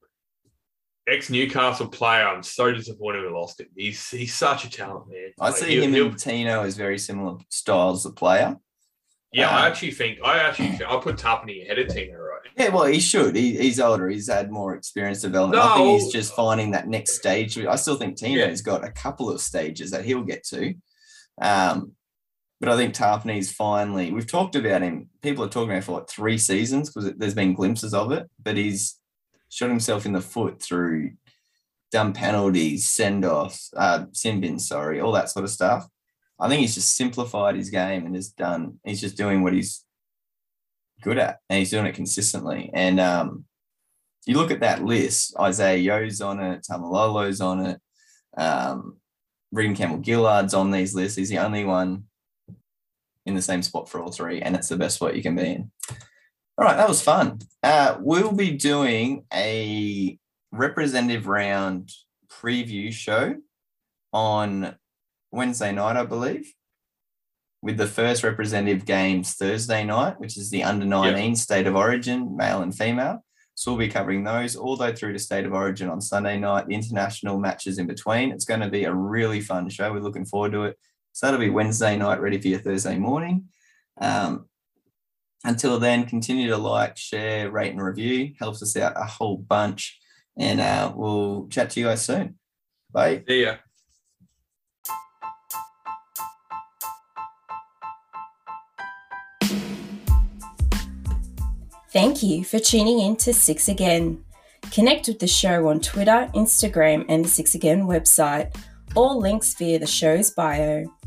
ex-Newcastle player. I'm so disappointed we lost him. He's he's such a talent, man. I like, see he'll, him he'll, and Tino as very similar styles of player. Yeah, um, I actually think I actually think, I'll put Tarpany ahead of Tino, right? Yeah, well, he should. He, he's older. He's had more experience development. No, I think he's just finding that next stage. I still think Tino's yeah. got a couple of stages that he'll get to. Um, but I think Tarpany's finally, we've talked about him. People are talking about for what, three seasons because there's been glimpses of it, but he's shot himself in the foot through dumb penalties, send-offs, uh, sin bins, sorry, all that sort of stuff. I think he's just simplified his game and has done, he's just doing what he's good at, and he's doing it consistently. And um, you look at that list, Isaiah Yo's on it, Tamalolo's on it, um, Regan Campbell-Gillard's on these lists. He's the only one in the same spot for all three, and it's the best spot you can be in. All right, that was fun. Uh, we'll be doing a representative round preview show on Wednesday night, I believe, with the first representative games Thursday night, which is the under nineteen yep. State of Origin, male and female. So we'll be covering those all the way through to State of Origin on Sunday night, the international matches in between. It's going to be a really fun show. We're looking forward to it. So that'll be Wednesday night, ready for your Thursday morning. Um, until then, continue to like, share, rate and review. Helps us out a whole bunch. And uh, we'll chat to you guys soon. Bye. See ya. Thank you for tuning in to Six Again. Connect with the show on Twitter, Instagram, and the Six Again website. All links via the show's bio.